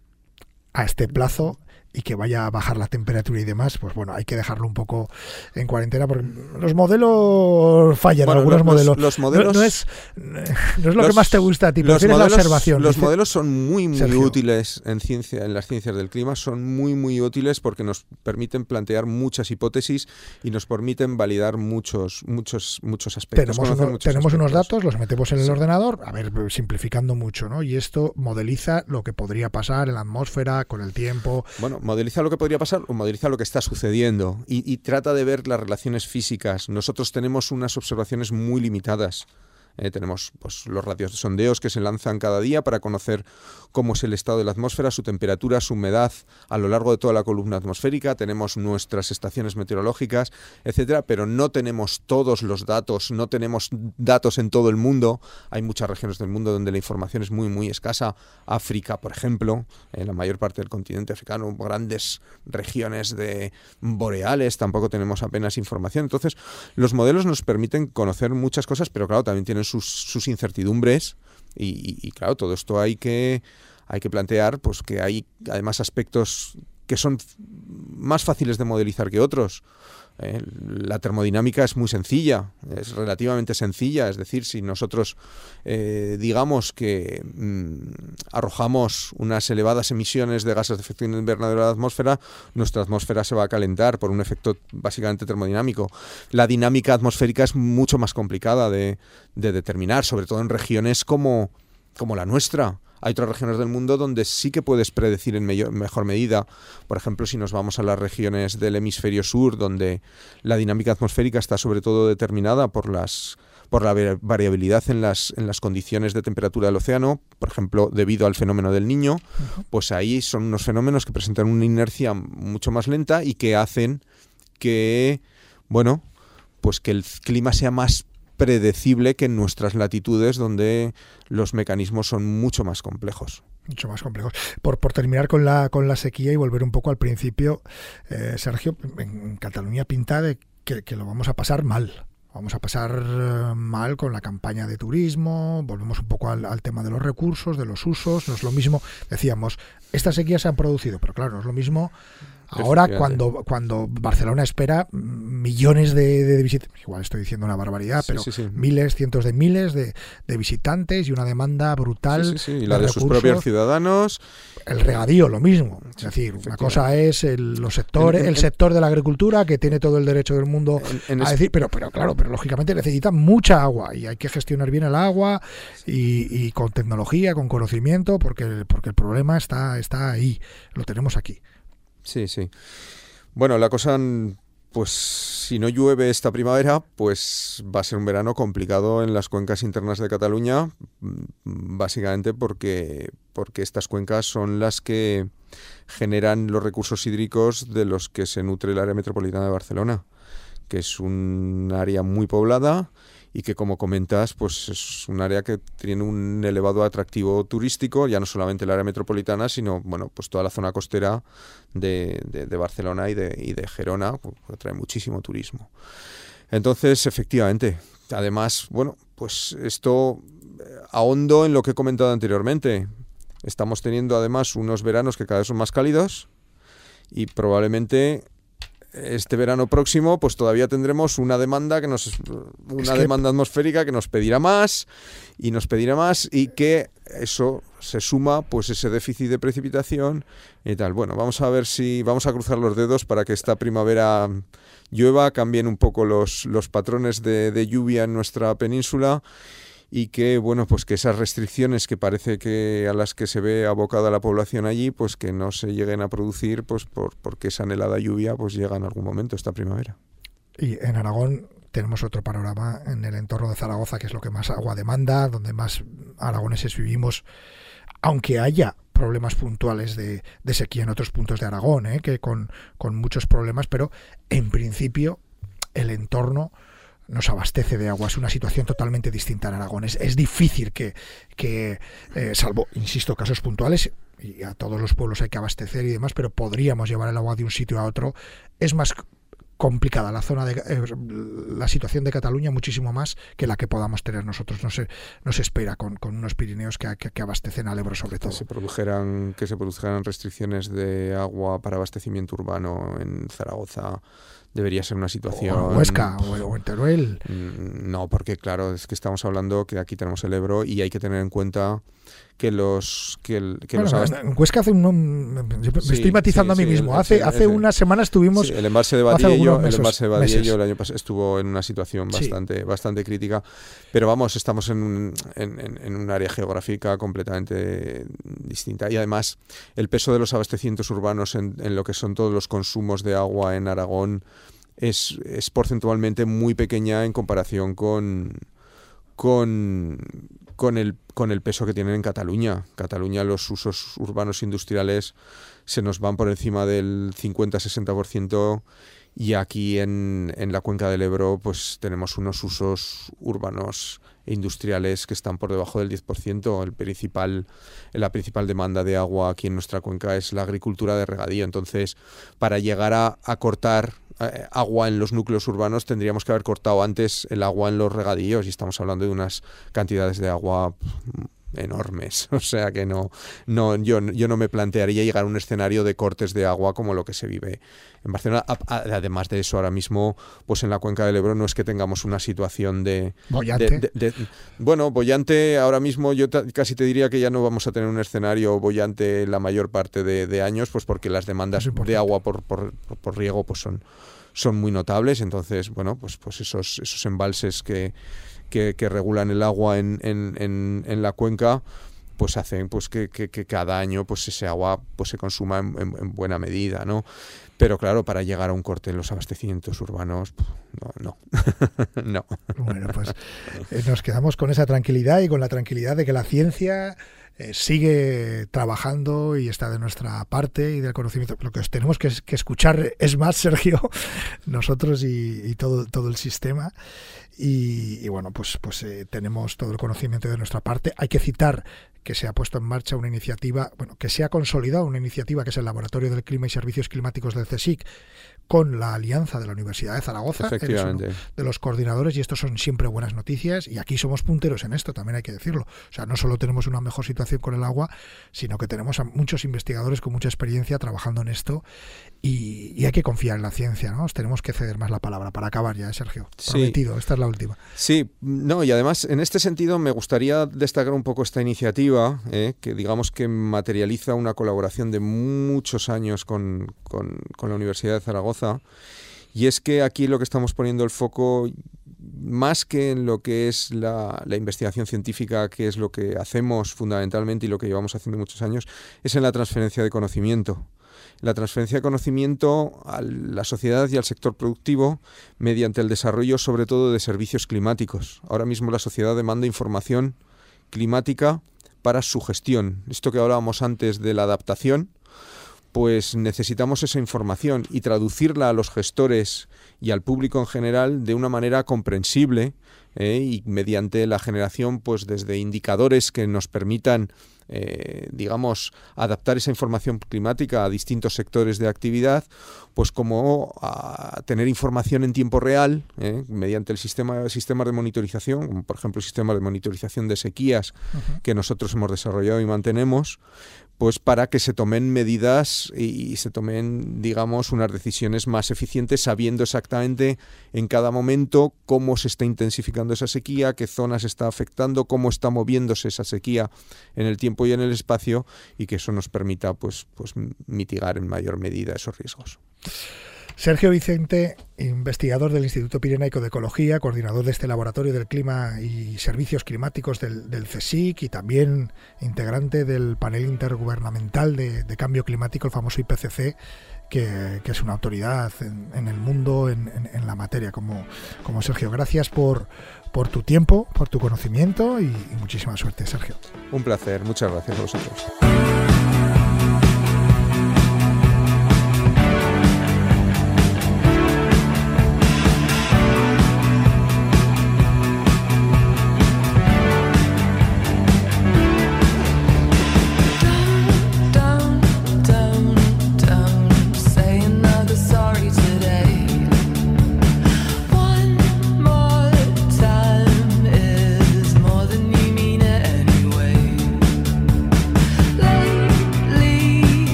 A este plazo, y que vaya a bajar la temperatura y demás, pues bueno, hay que dejarlo un poco en cuarentena, porque los modelos fallan, bueno, algunos los, modelos. Los modelos no, no, es, no es lo los, que más te gusta a ti, los prefieres modelos, la observación. Los dice, modelos son muy, muy Sergio. útiles en ciencia, en las ciencias del clima, son muy, muy útiles porque nos permiten plantear muchas hipótesis y nos permiten validar muchos, muchos, muchos aspectos. Tenemos, uno, muchos tenemos aspectos. unos datos, los metemos en el sí. ordenador, a ver, simplificando mucho, ¿no? Y esto modeliza lo que podría pasar en la atmósfera con el tiempo. Bueno, modeliza lo que podría pasar o modeliza lo que está sucediendo y, y trata de ver las relaciones físicas. Nosotros tenemos unas observaciones muy limitadas. Eh, tenemos pues, los radiosondeos que se lanzan cada día para conocer cómo es el estado de la atmósfera, su temperatura, su humedad a lo largo de toda la columna atmosférica. Tenemos nuestras estaciones meteorológicas, etcétera, pero no tenemos todos los datos, no tenemos datos en todo el mundo. Hay muchas regiones del mundo donde la información es muy, muy escasa. África, por ejemplo, en la mayor parte del continente africano, grandes regiones de boreales, tampoco tenemos apenas información. Entonces, los modelos nos permiten conocer muchas cosas, pero claro, también tienen sus, sus incertidumbres y, y, y claro, todo esto hay que, hay que plantear pues que hay además aspectos que son más fáciles de modelizar que otros. Eh, la termodinámica es muy sencilla, es relativamente sencilla, es decir, si nosotros eh, digamos que mmm, arrojamos unas elevadas emisiones de gases de efecto invernadero a la atmósfera, nuestra atmósfera se va a calentar por un efecto básicamente termodinámico. La dinámica atmosférica es mucho más complicada de, de determinar, sobre todo en regiones como, como la nuestra. Hay otras regiones del mundo donde sí que puedes predecir en mayor, mejor medida. Por ejemplo, si nos vamos a las regiones del hemisferio sur, donde la dinámica atmosférica está sobre todo determinada por las por la variabilidad en las en las condiciones de temperatura del océano, por ejemplo, debido al fenómeno del Niño, uh-huh. pues ahí son unos fenómenos que presentan una inercia mucho más lenta y que hacen que, bueno, pues que el clima sea más predecible que en nuestras latitudes, donde los mecanismos son mucho más complejos. Mucho más complejos. Por, por terminar con la con la sequía y volver un poco al principio, eh, Sergio, en Cataluña pinta de que, que lo vamos a pasar mal. Vamos a pasar mal con la campaña de turismo, volvemos un poco al, al tema de los recursos, de los usos. No es lo mismo, decíamos, estas sequías se han producido, pero claro, no es lo mismo ahora cuando, cuando Barcelona espera millones de, de, de visitantes, igual estoy diciendo una barbaridad, sí, pero sí, sí. miles, cientos de miles de, de visitantes y una demanda brutal. Sí, sí, sí. Y la de, de sus propios ciudadanos. El regadío, lo mismo. Es decir, una cosa es el, los sectores, en, en, el sector de la agricultura, que tiene todo el derecho del mundo en, en a decir, pero, pero claro, pero lógicamente necesita mucha agua y hay que gestionar bien el agua y, y con tecnología, con conocimiento, porque, porque el problema está, está ahí, lo tenemos aquí. Sí, sí. Bueno, la cosa, pues si no llueve esta primavera, pues va a ser un verano complicado en las cuencas internas de Cataluña, básicamente porque, porque estas cuencas son las que generan los recursos hídricos de los que se nutre el área metropolitana de Barcelona, que es un área muy poblada y que, como comentas, pues es un área que tiene un elevado atractivo turístico, ya no solamente el área metropolitana, sino bueno, pues toda la zona costera de, de, de Barcelona y de, y de Gerona, pues, que atrae muchísimo turismo. Entonces, efectivamente, además, bueno, pues esto ahondo en lo que he comentado anteriormente. Estamos teniendo además unos veranos que cada vez son más cálidos y probablemente este verano próximo pues todavía tendremos una demanda que nos una es que... demanda atmosférica que nos pedirá más y nos pedirá más y que eso se suma pues ese déficit de precipitación y tal. Bueno, vamos a ver si vamos a cruzar los dedos para que esta primavera llueva, cambien un poco los los patrones de, de lluvia en nuestra península y que bueno, pues que esas restricciones que parece que a las que se ve abocada la población allí, pues que no se lleguen a producir, pues por porque esa anhelada lluvia pues llega en algún momento esta primavera. Y en Aragón tenemos otro panorama en el entorno de Zaragoza, que es lo que más agua demanda, donde más aragoneses vivimos, aunque haya problemas puntuales de, de sequía en otros puntos de Aragón, ¿eh? que con, con muchos problemas, pero en principio el entorno nos abastece de agua. Es una situación totalmente distinta en Aragón. Es, es difícil que, que eh, salvo, insisto, casos puntuales, y a todos los pueblos hay que abastecer y demás, pero podríamos llevar el agua de un sitio a otro. Es más complicada la zona de eh, la situación de Cataluña muchísimo más que la que podamos tener nosotros. No se, no se espera con, con unos Pirineos que, que, que abastecen al Ebro sobre todo. Que se produjeran, que se produjeran restricciones de agua para abastecimiento urbano en Zaragoza. Debería ser una situación... O en Huesca, o, o en Teruel. No, porque claro, es que estamos hablando que aquí tenemos el Ebro y hay que tener en cuenta que los... que, el, que bueno, los en Huesca hace un... Yo me sí, estoy matizando sí, a mí sí, mismo. el, hace el, hace el, unas semanas tuvimos... Sí, el embalse de Badiello, el embalse de Badiello el año pasado estuvo en una situación bastante, sí. bastante crítica. Pero vamos, estamos en un, en, en, en un área geográfica completamente distinta. Y además, el peso de los abastecimientos urbanos en, en lo que son todos los consumos de agua en Aragón Es, es porcentualmente muy pequeña en comparación con, con, con, el, con el peso que tienen en Cataluña. Cataluña, los usos urbanos industriales se nos van por encima del cincuenta a sesenta por ciento y aquí en, en la cuenca del Ebro pues tenemos unos usos urbanos e industriales que están por debajo del diez por ciento. El principal, la principal demanda de agua aquí en nuestra cuenca es la agricultura de regadío. Entonces, para llegar a, a cortar eh, agua en los núcleos urbanos tendríamos que haber cortado antes el agua en los regadíos y estamos hablando de unas cantidades de agua enormes, o sea que no, no yo, yo no me plantearía llegar a un escenario de cortes de agua como lo que se vive en Barcelona. Además de eso, ahora mismo, pues en la cuenca del Ebro no es que tengamos una situación de... Bollante. De, de, de, bueno, bollante, ahora mismo yo t- casi te diría que ya no vamos a tener un escenario bollante la mayor parte de, de años, pues porque las demandas de agua por, por, por riego pues son, son muy notables. Entonces, bueno, pues, pues esos, esos embalses que Que, que regulan el agua en, en, en, en la cuenca, pues hacen pues que, que, que cada año pues ese agua pues se consuma en, en, en buena medida, ¿no? Pero claro, para llegar a un corte en los abastecimientos urbanos, no, no, no. Bueno, pues eh, nos quedamos con esa tranquilidad y con la tranquilidad de que la ciencia eh, sigue trabajando y está de nuestra parte y del conocimiento. Lo que os tenemos que, que escuchar es más, Sergio, nosotros y, y todo, todo el sistema. Y, y bueno, pues, pues eh, tenemos todo el conocimiento de nuestra parte. Hay que citar que se ha puesto en marcha una iniciativa, bueno, que se ha consolidado una iniciativa que es el Laboratorio del Clima y Servicios Climáticos del CSIC, con la alianza de la Universidad de Zaragoza. Efectivamente. Eres uno de los coordinadores y esto son siempre buenas noticias y aquí somos punteros en esto, también hay que decirlo. O sea, no solo tenemos una mejor situación con el agua, sino que tenemos a muchos investigadores con mucha experiencia trabajando en esto y, y hay que confiar en la ciencia, ¿no? Os tenemos que ceder más la palabra para acabar ya, ¿eh, Sergio? Prometido, sí. Esta es la última. Sí, no, y además en este sentido me gustaría destacar un poco esta iniciativa, eh, que digamos que materializa una colaboración de muchos años con, con, con la Universidad de Zaragoza. Y es que aquí lo que estamos poniendo el foco, más que en lo que es la, la investigación científica, que es lo que hacemos fundamentalmente y lo que llevamos haciendo muchos años, es en la transferencia de conocimiento. La transferencia de conocimiento a la sociedad y al sector productivo mediante el desarrollo sobre todo de servicios climáticos. Ahora mismo la sociedad demanda información climática para su gestión. Esto que hablábamos antes de la adaptación, pues necesitamos esa información y traducirla a los gestores y al público en general de una manera comprensible eh, y mediante la generación pues desde indicadores que nos permitan eh, digamos adaptar esa información climática a distintos sectores de actividad, pues como a tener información en tiempo real eh, mediante el sistema sistemas de monitorización, como por ejemplo el sistema de monitorización de sequías uh-huh. que nosotros hemos desarrollado y mantenemos, pues para que se tomen medidas y, y se tomen, digamos, unas decisiones más eficientes, sabiendo exactamente en cada momento cómo se está intensificando esa sequía, qué zonas está afectando, cómo está moviéndose esa sequía en el tiempo y en el espacio, y que eso nos permita pues, pues mitigar en mayor medida esos riesgos. Sergio Vicente, investigador del Instituto Pirenaico de Ecología, coordinador de este Laboratorio del Clima y Servicios Climáticos del, del CSIC y también integrante del panel intergubernamental de, de cambio climático, el famoso I P C C, que, que es una autoridad en, en el mundo en, en, en la materia, como, como Sergio. Gracias por, por tu tiempo, por tu conocimiento y, y muchísima suerte, Sergio. Un placer, muchas gracias a vosotros.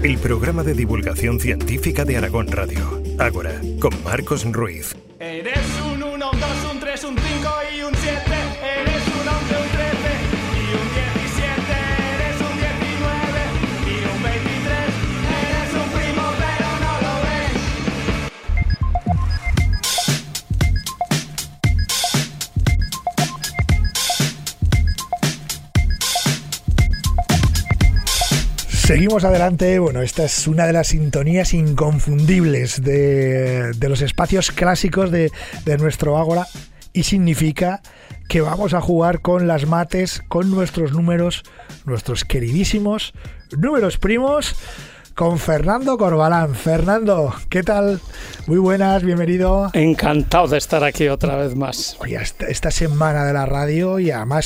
el programa de divulgación científica de Aragón Radio. Ágora, con Marcos Ruiz. Eres un uno, un dos, un tres, un cinco y un siete. Eres un once, un trece y un diecisiete. Eres un diecinueve y un veintitrés. Eres un primo pero no lo ves. Seguimos adelante. Bueno, esta es una de las sintonías inconfundibles de, de los espacios clásicos de, de nuestro Ágora, y significa que vamos a jugar con las mates, con nuestros números, nuestros queridísimos números primos, con Fernando Corbalán. Fernando, ¿qué tal? Muy buenas, bienvenido. Encantado de estar aquí otra vez más. Oye, esta, esta semana de la radio y además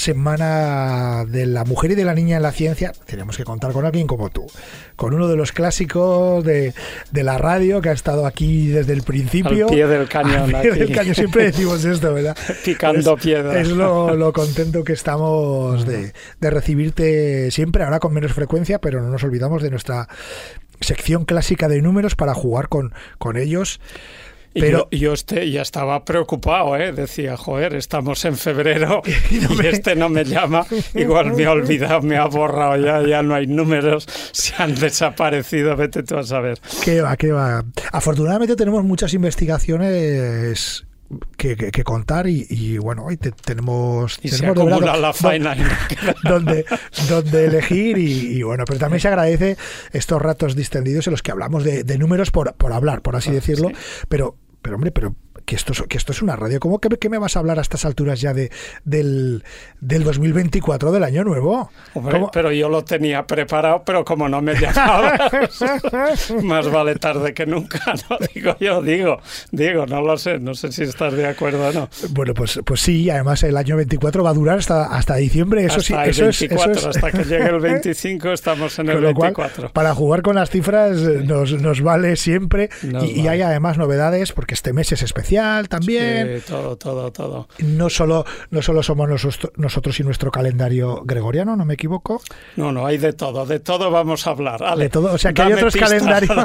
semana de la mujer y de la niña en la ciencia, tenemos que contar con alguien como tú, con uno de los clásicos de, de la radio que ha estado aquí desde el principio. Al pie del cañón. Al pie aquí. del cañón, siempre decimos esto, ¿verdad? Picando es, piedras. Es lo, lo contento que estamos de, de recibirte siempre, ahora con menos frecuencia, pero no nos olvidamos de nuestra sección clásica de números para jugar con, con ellos. Pero y yo, yo este, ya estaba preocupado, ¿eh? Decía, joder, estamos en febrero y, no me... y este no me llama, igual me ha olvidado, me ha borrado, ya, ya no hay números, se han desaparecido, vete tú a saber. Qué va, qué va. Afortunadamente tenemos muchas investigaciones Que, que, que contar y, y bueno, hoy te, tenemos, y tenemos se acumula la faena donde, donde elegir y, y bueno, pero también se agradece estos ratos distendidos en los que hablamos de, de números por, por hablar, por así ah, decirlo, sí. pero, pero hombre, pero que esto, que esto es una radio. ¿Cómo que, que me vas a hablar a estas alturas ya de del, del dos mil veinticuatro, del año nuevo? Hombre, pero yo lo tenía preparado, pero como no me llamabas, más vale tarde que nunca, ¿no? Digo yo, digo, digo, no lo sé, no sé si estás de acuerdo o no. Bueno, pues, pues sí, además el año veinticuatro va a durar hasta, hasta diciembre, eso hasta sí, eso el veinticuatro, es, eso es... hasta que llegue el veinticinco estamos en el veinticuatro. Cual, para jugar con las cifras sí. nos, nos vale siempre nos y, vale. y hay además novedades porque este mes es especial también. Sí, todo, todo, todo. No solo, no solo somos nosotros, nosotros y nuestro calendario gregoriano, ¿no me equivoco? No, no, hay de todo, de todo vamos a hablar. Ale, de todo, o sea que hay otros pista, calendarios.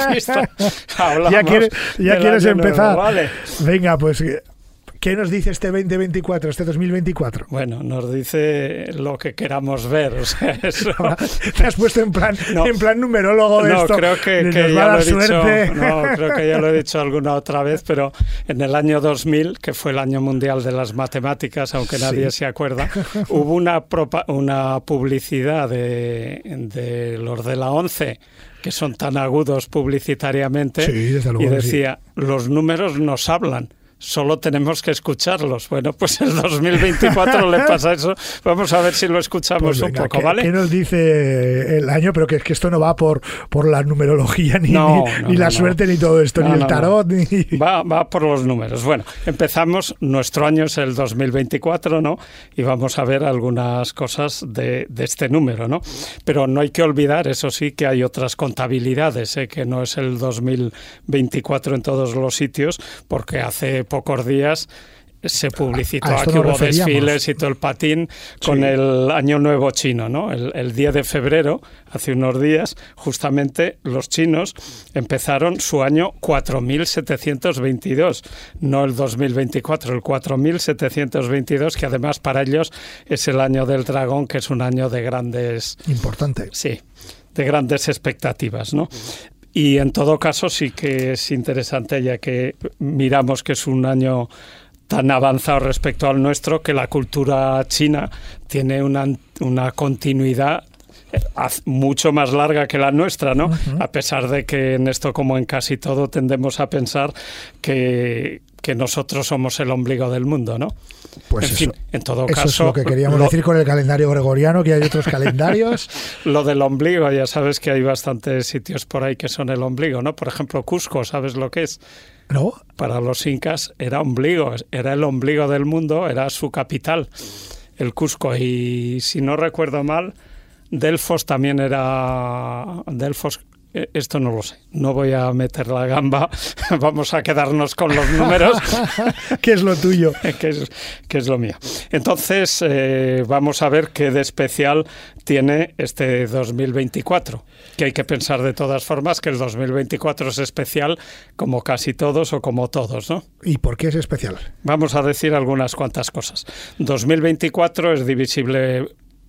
ya quieres, ya quieres empezar. Nuevo, vale. Venga, pues... ¿Qué nos dice este veinte veinticuatro, este dos mil veinticuatro? Bueno, nos dice lo que queramos ver. O sea, eso... Te has puesto en plan, no, en plan numerólogo de no, esto. Creo que, que ya lo he dicho, no, creo que ya lo he dicho alguna otra vez, pero en el año dos mil, que fue el año mundial de las matemáticas, aunque nadie sí. se acuerda, hubo una, propa- una publicidad de, de los de la ONCE, que son tan agudos publicitariamente, sí, desde luego, y decía, sí. los números nos hablan. Solo tenemos que escucharlos. Bueno, pues el dos mil veinticuatro le pasa eso. Vamos a ver si lo escuchamos pues venga, un poco, ¿qué, ¿vale? ¿Qué nos dice el año? Pero que es que esto no va por, por la numerología, ni, no, ni, no, ni la no, suerte, no. ni todo esto, no, ni no, el tarot. No. Ni... Va, va por los números. Bueno, empezamos. Nuestro año es el dos mil veinticuatro, ¿no? Y vamos a ver algunas cosas de, de este número, ¿no? Pero no hay que olvidar, eso sí, que hay otras contabilidades, ¿eh? Que no es el dos mil veinticuatro en todos los sitios, porque hace pocos días se publicitó, aquí hubo desfiles y todo el patín con sí. el Año Nuevo chino, ¿no? El, el diez de febrero, hace unos días, justamente los chinos empezaron su año cuatro mil setecientos veintidós, no el dos mil veinticuatro, el cuatro mil setecientos veintidós, que además para ellos es el año del dragón, que es un año de grandes... Importante. Sí, de grandes expectativas, ¿no? Y en todo caso sí que es interesante, ya que miramos que es un año tan avanzado respecto al nuestro, que la cultura china tiene una, una continuidad mucho más larga que la nuestra, ¿no? Uh-huh. A pesar de que en esto, como en casi todo, tendemos a pensar que, que nosotros somos el ombligo del mundo, ¿no? Pues en eso, fin, en todo eso caso... es lo que queríamos lo, decir con el calendario gregoriano, que hay otros calendarios. Lo del ombligo, ya sabes que hay bastantes sitios por ahí que son el ombligo, ¿no? Por ejemplo, Cusco, ¿sabes lo que es? No. Para los incas era ombligo, era el ombligo del mundo, era su capital, el Cusco. Y si no recuerdo mal, Delfos también era... Delfos esto no lo sé. No voy a meter la gamba. Vamos a quedarnos con los números. ¿Qué es lo tuyo? que, es, que es lo mío. Entonces, eh, vamos a ver qué de especial tiene este dos mil veinticuatro. Que hay que pensar de todas formas que el dos mil veinticuatro es especial como casi todos o como todos, ¿no? ¿Y por qué es especial? Vamos a decir algunas cuantas cosas. dos mil veinticuatro es divisible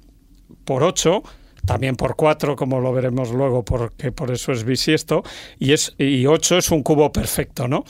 por ocho, también por cuatro, como lo veremos luego, porque por eso es bisiesto, y, es, y ocho es un cubo perfecto, ¿no?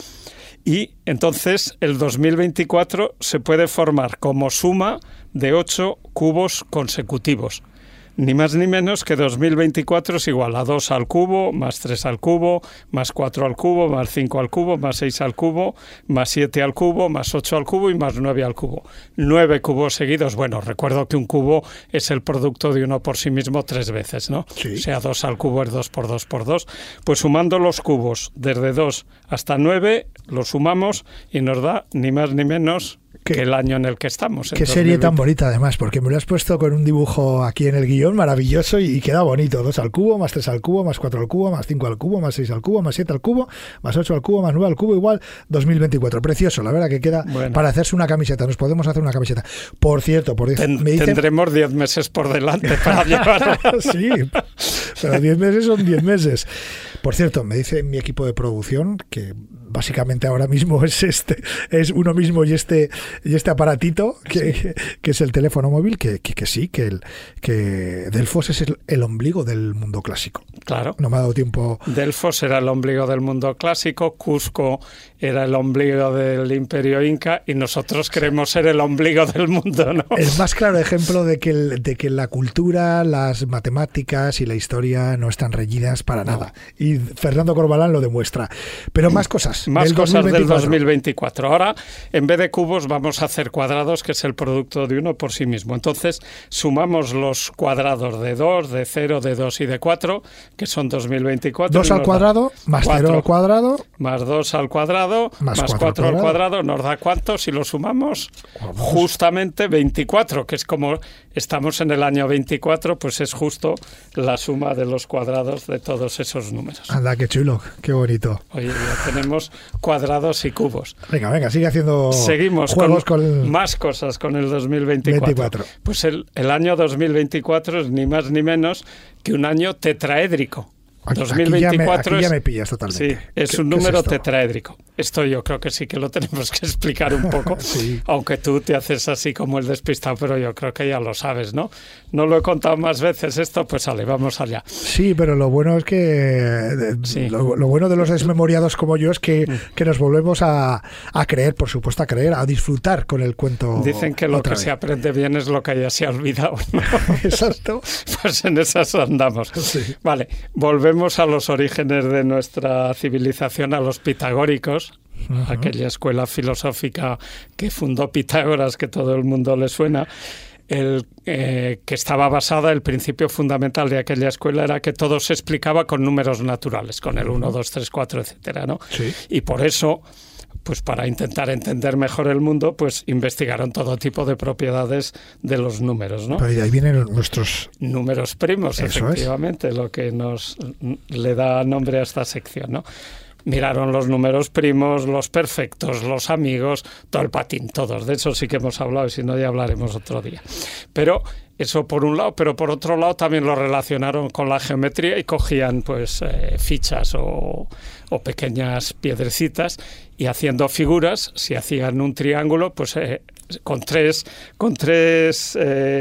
Y entonces el dos mil veinticuatro se puede formar como suma de ocho cubos consecutivos. Ni más ni menos que dos mil veinticuatro es igual a dos al cubo, más tres al cubo, más cuatro al cubo, más cinco al cubo, más seis al cubo, más siete al cubo, más ocho al cubo y más nueve al cubo. Nueve cubos seguidos. Bueno, recuerdo que un cubo es el producto de uno por sí mismo tres veces, ¿no? Sí. O sea, dos al cubo es dos por dos por dos. Pues sumando los cubos desde dos hasta nueve, los sumamos y nos da ni más ni menos que el año en el que estamos. Qué serie tan bonita, además, porque me lo has puesto con un dibujo aquí en el guión maravilloso y, y queda bonito. dos al cubo, más tres al cubo, más cuatro al cubo, más cinco al cubo, más seis al cubo, más siete al cubo, más ocho al cubo, más nueve al cubo, igual dos mil veinticuatro. Precioso, la verdad que queda bueno. Para hacerse una camiseta. Nos podemos hacer una camiseta. Por cierto, por Ten, me dicen... tendremos diez meses por delante para llevarla. Sí, pero diez meses son diez meses. Por cierto, me dice mi equipo de producción que básicamente ahora mismo es este, es uno mismo y este y este aparatito que, sí. que, que es el teléfono móvil, que, que, que sí, que el que Delfos es el, el ombligo del mundo clásico. Claro. No me ha dado tiempo. Delfos era el ombligo del mundo clásico, Cusco era el ombligo del Imperio Inca y nosotros queremos ser el ombligo del mundo, ¿no? El más claro ejemplo de que, el, de que la cultura, las matemáticas y la historia no están reñidas para nada. No. Y Fernando Corbalán lo demuestra. Pero más cosas. Más del cosas del dos mil veinticuatro. Ahora, en vez de cubos, vamos a hacer cuadrados, que es el producto de uno por sí mismo. Entonces, sumamos los cuadrados de dos, de cero, de dos y de cuatro, que son dos mil veinticuatro. dos al cuadrado, más cero al cuadrado. Más dos al cuadrado, más, más cuatro al cuadrado. ¿Nos da cuánto? Si lo sumamos, Vamos. justamente veinticuatro, que es como estamos en el año veinticuatro, pues es justo la suma de los cuadrados de todos esos números. Anda, qué chulo, qué bonito. Oye, ya tenemos cuadrados y cubos. Venga, venga, sigue haciendo Seguimos juegos con, con más cosas con el dos mil veinticuatro. veinticuatro. Pues el, el año dos mil veinticuatro es ni más ni menos que un año tetraédrico. Aquí, dos mil veinticuatro aquí ya me, aquí ya es, me pillas totalmente. Sí, es ¿Qué, un número es tetraédrico. Esto yo creo que sí que lo tenemos que explicar un poco, sí. Aunque tú te haces así como el despistado, pero yo creo que ya lo sabes, ¿no? No lo he contado más veces esto, pues sale, vamos allá. Sí, pero lo bueno es que sí. lo, lo bueno de los desmemoriados como yo es que, que nos volvemos a, a creer, por supuesto a creer, a disfrutar con el cuento. Dicen que lo que vez. se aprende bien es lo que ya se ha olvidado, ¿no? Exacto. Pues en esas andamos. Sí. Vale, volvemos a los orígenes de nuestra civilización, a los pitagóricos, uh-huh. aquella escuela filosófica que fundó Pitágoras, que todo el mundo le suena. El, eh, que estaba basada, el principio fundamental de aquella escuela era que todo se explicaba con números naturales, con el uno, dos, tres, cuatro, etcétera, ¿no? Sí. Y por eso, pues para intentar entender mejor el mundo, pues investigaron todo tipo de propiedades de los números, ¿no? Pero de ahí vienen nuestros números primos, eso efectivamente, es. Lo que nos le da nombre a esta sección, ¿no? Miraron los números primos, los perfectos, los amigos, todo el patín, todos. De eso sí que hemos hablado y si no ya hablaremos otro día. Pero eso por un lado, pero por otro lado también lo relacionaron con la geometría y cogían pues eh, fichas o, o pequeñas piedrecitas y haciendo figuras, si hacían un triángulo, pues eh, con tres, con tres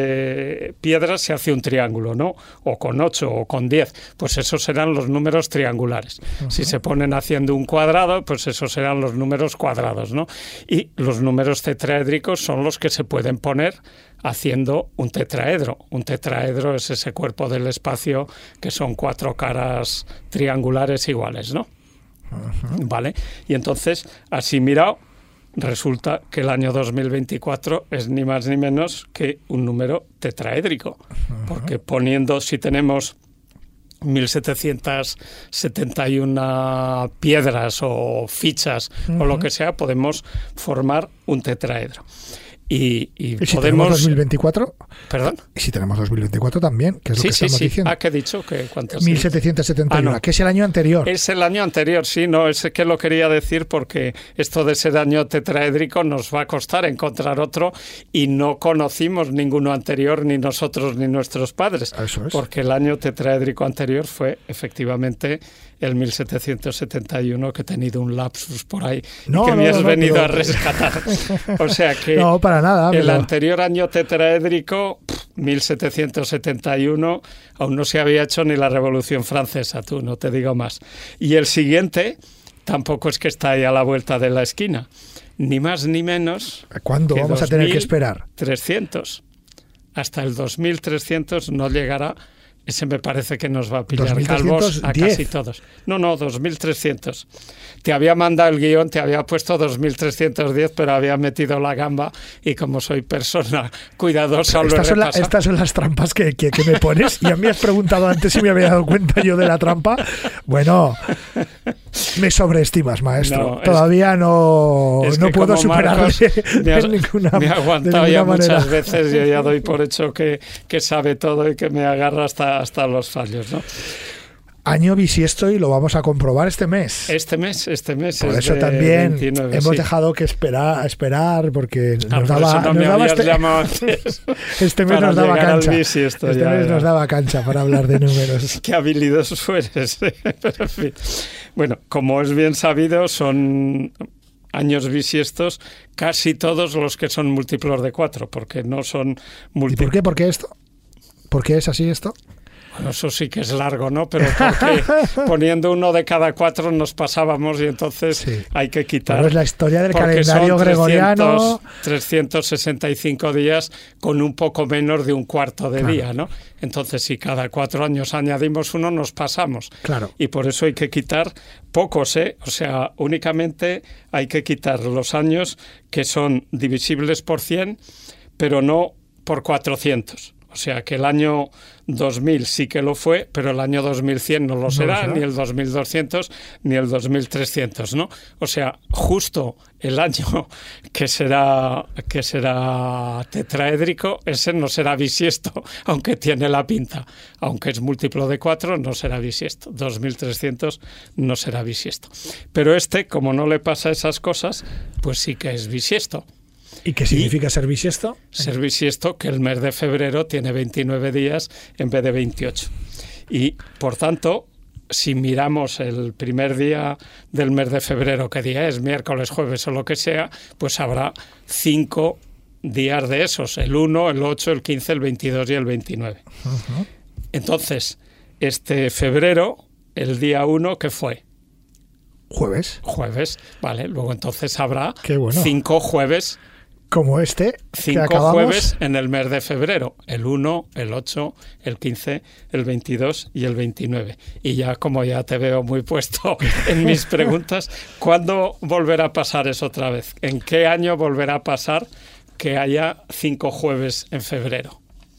eh, piedras se hace un triángulo, ¿no? O con ocho o con diez, pues esos serán los números triangulares. Uh-huh. Si se ponen haciendo un cuadrado, pues esos serán los números cuadrados, ¿no? Y los números tetraédricos son los que se pueden poner haciendo un tetraedro. Un tetraedro es ese cuerpo del espacio que son cuatro caras triangulares iguales, ¿no? Uh-huh. ¿Vale? Y entonces, así mirado, resulta que el año dos mil veinticuatro es ni más ni menos que un número tetraédrico. Uh-huh. Porque poniendo, si tenemos mil setecientas setenta y una piedras o fichas uh-huh. o lo que sea, podemos formar un tetraedro. Y, y, ¿Y si podemos... tenemos dos mil veinticuatro? ¿Perdón? Y si tenemos dos mil veinticuatro también, que es sí, lo que sí, estamos sí. diciendo. Ah, ¿qué he dicho? ¿Que ¿Cuántos? mil setecientos setenta y uno, ah, no. que es el año anterior. Es el año anterior, sí, no, es que lo quería decir porque esto de ser año tetraédrico nos va a costar encontrar otro y no conocimos ninguno anterior, ni nosotros ni nuestros padres. Eso es. Porque el año tetraédrico anterior fue efectivamente el mil setecientos setenta y uno, que he tenido un lapsus por ahí no, y que no, me has no, venido pero... a rescatar. O sea que no, para nada, el pero... anterior año tetraédrico, mil setecientos setenta y uno, aún no se había hecho ni la Revolución Francesa, tú, no te digo más. Y el siguiente tampoco es que está ahí a la vuelta de la esquina, ni más ni menos. ¿Cuándo vamos a tener que esperar? trescientos. Hasta el dos mil trescientos no llegará. Ese me parece que nos va a pillar calvos a casi todos. No, no, dos mil trescientos. Te había mandado el guión, te había puesto dos mil trescientos diez, pero había metido la gamba y como soy persona cuidadosa lo he Estas son, la, repasado. estas son las trampas que, que, que me pones y a mí me has preguntado antes si me había dado cuenta yo de la trampa. Bueno, me sobreestimas, maestro. No, Todavía no, es no que puedo como superarle Marcos me, has, de ninguna, me ha aguantado de ya manera. muchas veces. Yo ya doy por hecho que, que sabe todo y que me agarra hasta, hasta los fallos, ¿no? Año bisiesto y lo vamos a comprobar este mes. Este mes, este mes. Por es eso de también veintinueve, hemos sí. dejado que esperar, esperar porque Ah, nos por daba, eso no nos me daba habías este, llamado antes. este mes para nos daba llegar al cancha. bisiesto, Este ya, mes ya. nos daba cancha para hablar de números. Qué habilidoso eres. Pero, en fin. Bueno, como es bien sabido, son años bisiestos casi todos los que son múltiplos de cuatro, porque no son ¿Y múltiplos. por qué? ¿Por qué esto? ¿Por qué es así esto? Bueno, eso sí que es largo, ¿no? Pero porque poniendo uno de cada cuatro nos pasábamos y entonces Sí. hay que quitar. Pero es la historia del porque calendario son gregoriano. trescientos sesenta y cinco días con un poco menos de un cuarto de Claro. día, ¿no? Entonces, si cada cuatro años añadimos uno, nos pasamos. Claro. Y por eso hay que quitar pocos, ¿eh? O sea, únicamente hay que quitar los años que son divisibles por cien, pero no por cuatrocientos. O sea, que el año dos mil sí que lo fue, pero el año dos mil cien no lo será, será. ni el dos mil doscientos, ni el dos mil trescientos, ¿no? O sea, justo el año que será, que será tetraédrico, ese no será bisiesto, aunque tiene la pinta. Aunque es múltiplo de cuatro, no será bisiesto. dos mil trescientos no será bisiesto. Pero este, como no le pasa esas cosas, pues sí que es bisiesto. ¿Y qué significa ser bisiesto? Ser bisiesto que el mes de febrero tiene veintinueve días en vez de veintiocho. Y, por tanto, si miramos el primer día del mes de febrero, ¿qué día es? Miércoles, jueves o lo que sea, pues habrá cinco días de esos, el uno, el ocho, el quince, el veintidós y el veintinueve. Uh-huh. Entonces, este febrero, el día uno, ¿qué fue? Jueves. Jueves, vale. Luego entonces habrá Qué bueno. cinco jueves. Como este, Cinco que acabamos. jueves en el mes de febrero, el uno, el ocho, el quince, el veintidós y el veintinueve. Y ya, como ya te veo muy puesto en mis preguntas, ¿cuándo volverá a pasar eso otra vez? ¿En qué año volverá a pasar que haya cinco jueves en febrero?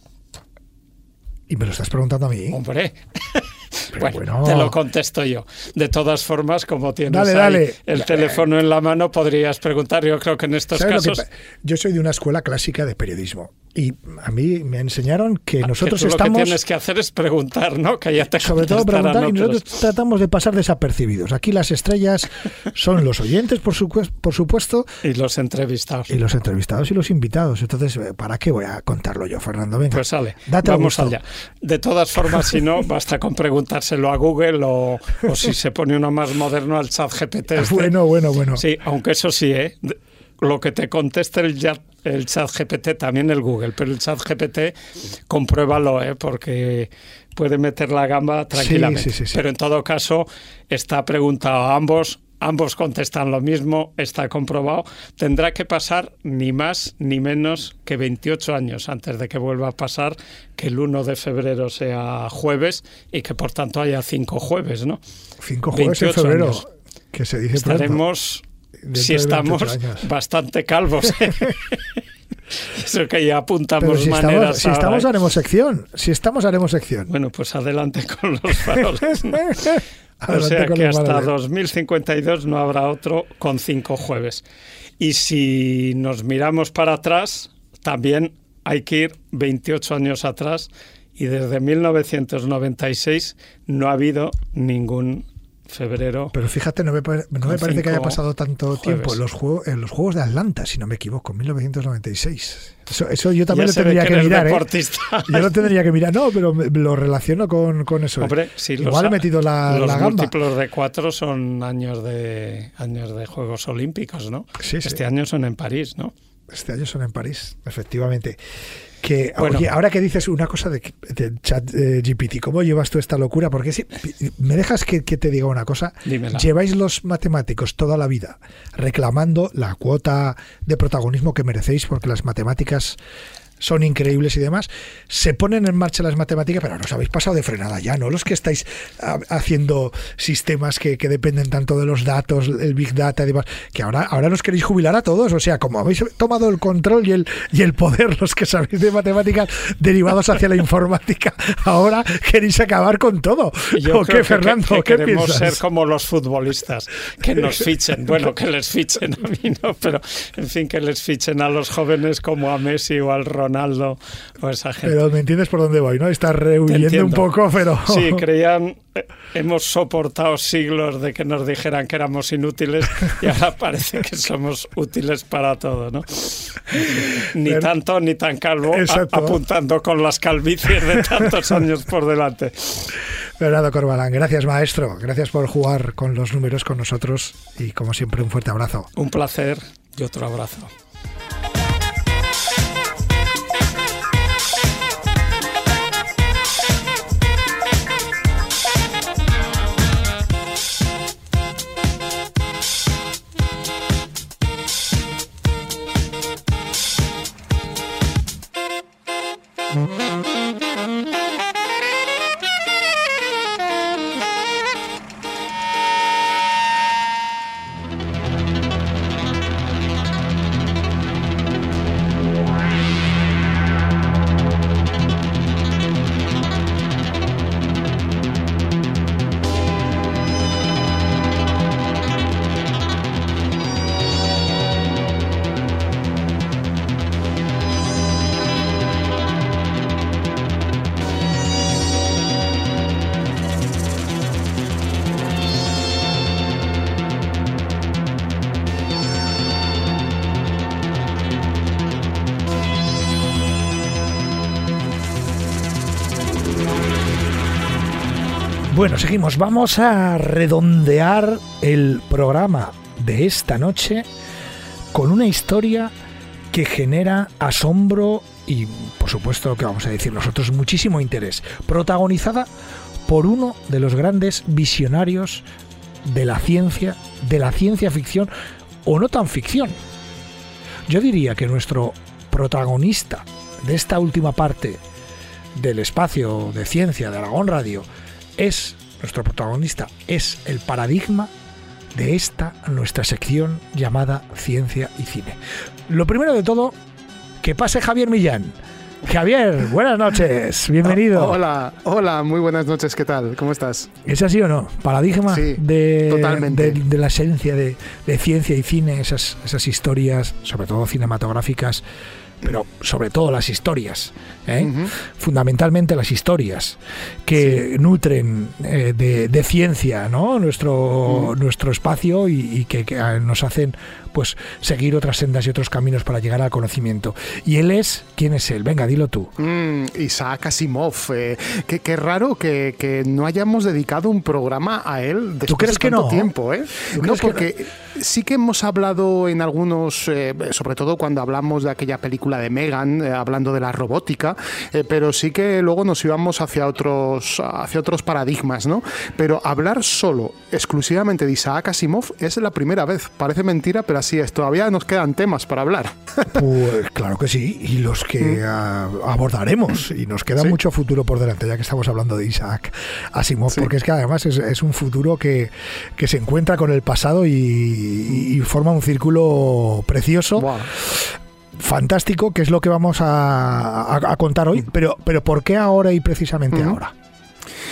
¿Y me lo estás preguntando a mí? Hombre, bueno, bueno. te lo contesto yo. De todas formas, como tienes Dale, ahí dale. el teléfono en la mano, podrías preguntar. Yo creo que en estos ¿Sabes lo casos... que pa- Yo soy de una escuela clásica de periodismo y a mí me enseñaron que nosotros que tú estamos... Lo que tienes que hacer es preguntar, ¿no? Que ya te Sobre todo contestarán preguntar, y otros. nosotros tratamos de pasar desapercibidos. Aquí las estrellas son los oyentes, por, su, por supuesto, Y los entrevistados. y los entrevistados y los invitados. Entonces, ¿para qué voy a contarlo yo, Fernando? Venga, Pues sale, date al vamos gusto. allá. De todas formas, si no, basta con preguntárselo a Google o, o si se pone uno más moderno al chat G P T. Este. Bueno, bueno, bueno. Sí, aunque eso sí, ¿eh? Lo que te conteste el chat, el chat G P T, también el Google, pero el chat G P T, compruébalo, ¿eh? Porque puede meter la gamba tranquilamente. Sí, sí, sí, sí. Pero en todo caso, está preguntado a ambos, ambos contestan lo mismo, está comprobado. Tendrá que pasar ni más ni menos que veintiocho años antes de que vuelva a pasar que el uno de febrero sea jueves y que por tanto haya cinco jueves, ¿no? Cinco jueves en veintiocho febrero, años. que se dice pronto. Estaremos... Dentro si de estamos veintiocho años. bastante calvos. Eso que ya apuntamos Pero si maneras estamos, si ahora, estamos ¿eh? haremos sección. Si estamos haremos sección. Bueno, pues adelante con los faroles, ¿no? O Adelante sea con que los hasta faroles. dos mil cincuenta y dos no habrá otro con cinco jueves. Y si nos miramos para atrás, también hay que ir veintiocho años atrás, y desde mil novecientos noventa y seis no ha habido ningún febrero. Pero fíjate, no me, no me parece que haya pasado tanto jueves. tiempo en los, juegos, en los Juegos de Atlanta, si no me equivoco, en mil novecientos noventa y seis. Eso, eso yo también Ya lo tendría que, que mirar. ¿eh? Yo lo tendría que mirar. No, pero me, lo relaciono con, con eso. Hombre, si igual los, he metido la, los la gamba. múltiplos de cuatro son años de años de Juegos Olímpicos, ¿no? Sí, sí. Este año son en París, ¿no? Este año son en París, efectivamente. Que, bueno. Oye, ahora que dices una cosa de, de Chat eh, G P T, ¿cómo llevas tú esta locura? Porque si me dejas que, que te diga una cosa. Dímela. Lleváis los matemáticos toda la vida reclamando la cuota de protagonismo que merecéis, porque las matemáticas son increíbles y demás. Se ponen en marcha las matemáticas, pero nos habéis pasado de frenada ya, ¿no? Los que estáis a, haciendo sistemas que, que dependen tanto de los datos, el Big Data y demás, que ahora, ahora nos queréis jubilar a todos. O sea, como habéis tomado el control y el, y el poder, los que sabéis de matemáticas derivados hacia la informática, ahora queréis acabar con todo. Yo ¿O creo qué, Fernando? Que, que ¿Qué queremos piensas? ser como los futbolistas, que nos fichen. Bueno, que les fichen a mí no, pero en fin, que les fichen a los jóvenes como a Messi o al Ronaldo o esa gente. Pero me entiendes por dónde voy, ¿no? Estás rehuyendo un poco, pero... Sí, creían... Hemos soportado siglos de que nos dijeran que éramos inútiles y ahora parece que somos útiles para todo, ¿no? Ni pero, tanto ni tan calvo, a, apuntando con las calvicies de tantos años por delante. Fernando Corbalán, gracias, maestro. Gracias por jugar con los números con nosotros y, como siempre, un fuerte abrazo. Un placer y otro abrazo. Bueno, seguimos. Vamos a redondear el programa de esta noche con una historia que genera asombro y, por supuesto, que vamos a decir nosotros, muchísimo interés. Protagonizada por uno de los grandes visionarios de la ciencia, de la ciencia ficción, o no tan ficción. Yo diría que nuestro protagonista de esta última parte del espacio de ciencia de Aragón Radio es, nuestro protagonista, es el paradigma de esta nuestra sección llamada Ciencia y Cine. Lo primero de todo, que pase Javier Millán. Javier, buenas noches, bienvenido. Hola, hola, muy buenas noches, ¿qué tal? ¿Cómo estás? ¿Es así o no? Paradigma sí, de, totalmente. De, de la esencia de, de ciencia y cine, esas, esas historias, sobre todo cinematográficas, pero sobre todo las historias, ¿eh? Uh-huh. Fundamentalmente las historias que sí. nutren eh, de, de ciencia, ¿no? Nuestro, uh-huh. nuestro espacio y, y que, que nos hacen pues seguir otras sendas y otros caminos para llegar al conocimiento. Y él es, ¿quién es él? Venga, dilo tú. Mm, Isaac Asimov. Eh, qué, qué raro que, que no hayamos dedicado un programa a él después ¿Tú crees de tanto que no? tiempo, ¿eh? No, porque no? Sí que hemos hablado en algunos, eh, sobre todo cuando hablamos de aquella película de Megan, eh, hablando de la robótica, eh, pero sí que luego nos íbamos hacia otros, hacia otros paradigmas, ¿no? Pero hablar solo, exclusivamente de Isaac Asimov es la primera vez. Parece mentira, pero así es. Todavía nos quedan temas para hablar. Pues claro que sí, y los que mm. abordaremos, y nos queda ¿Sí? mucho futuro por delante, ya que estamos hablando de Isaac Asimov, sí. porque es que además es, es un futuro que, que se encuentra con el pasado y, y, y forma un círculo precioso. Wow. Fantástico, que es lo que vamos a, a, a contar hoy, pero, pero ¿por qué ahora y precisamente uh-huh. ahora?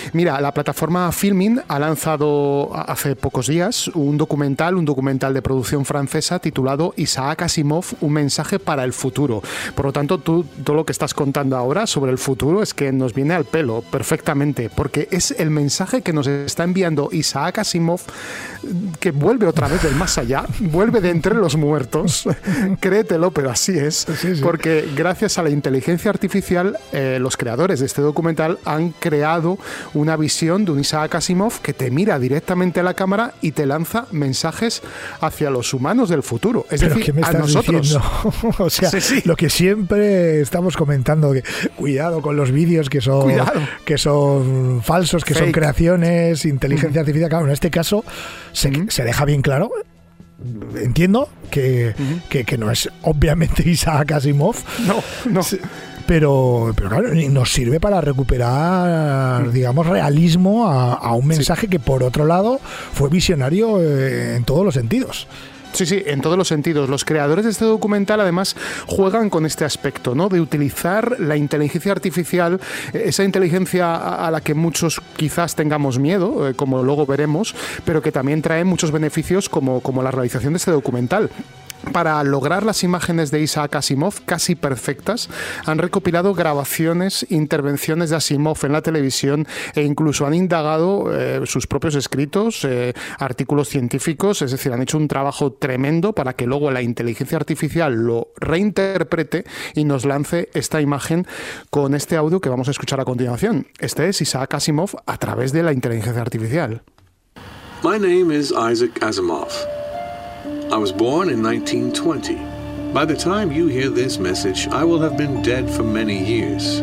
Mira, la plataforma Filmin ha lanzado hace pocos días un documental, un documental de producción francesa titulado Isaac Asimov, un mensaje para el futuro. Por lo tanto, tú, todo lo que estás contando ahora sobre el futuro es que nos viene al pelo perfectamente, porque es el mensaje que nos está enviando Isaac Asimov, que vuelve otra vez del más allá, vuelve de entre los muertos, créetelo, pero así es, sí, sí. Porque gracias a la inteligencia artificial, eh, los creadores de este documental han creado una visión de un Isaac Asimov que te mira directamente a la cámara y te lanza mensajes hacia los humanos del futuro, es pero decir, ¿qué me a estás nosotros. Diciendo? O sea, sí, sí. Lo que siempre estamos comentando, que cuidado con los vídeos que son, que son falsos, que Fake. Son creaciones, inteligencia mm. artificial. Claro, en este caso se, mm. se deja bien claro. Entiendo que, uh-huh. que, que no es obviamente Isaac Asimov. No, no. Pero, pero claro, nos sirve para recuperar, digamos, realismo a, a un mensaje sí. que, por otro lado, fue visionario eh, en todos los sentidos. Sí, sí, en todos los sentidos. Los creadores de este documental además juegan con este aspecto, ¿no? De utilizar la inteligencia artificial, esa inteligencia a la que muchos quizás tengamos miedo, eh, como luego veremos, pero que también trae muchos beneficios como, como la realización de este documental. Para lograr las imágenes de Isaac Asimov casi perfectas, han recopilado grabaciones, intervenciones de Asimov en la televisión e incluso han indagado eh, sus propios escritos, eh, artículos científicos, es decir, han hecho un trabajo tremendo para que luego la inteligencia artificial lo reinterprete y nos lance esta imagen con este audio que vamos a escuchar a continuación. Este es Isaac Asimov a través de la inteligencia artificial. My name is Isaac Asimov. I was born in nineteen twenty. By the time you hear this message, I will have been dead for many years.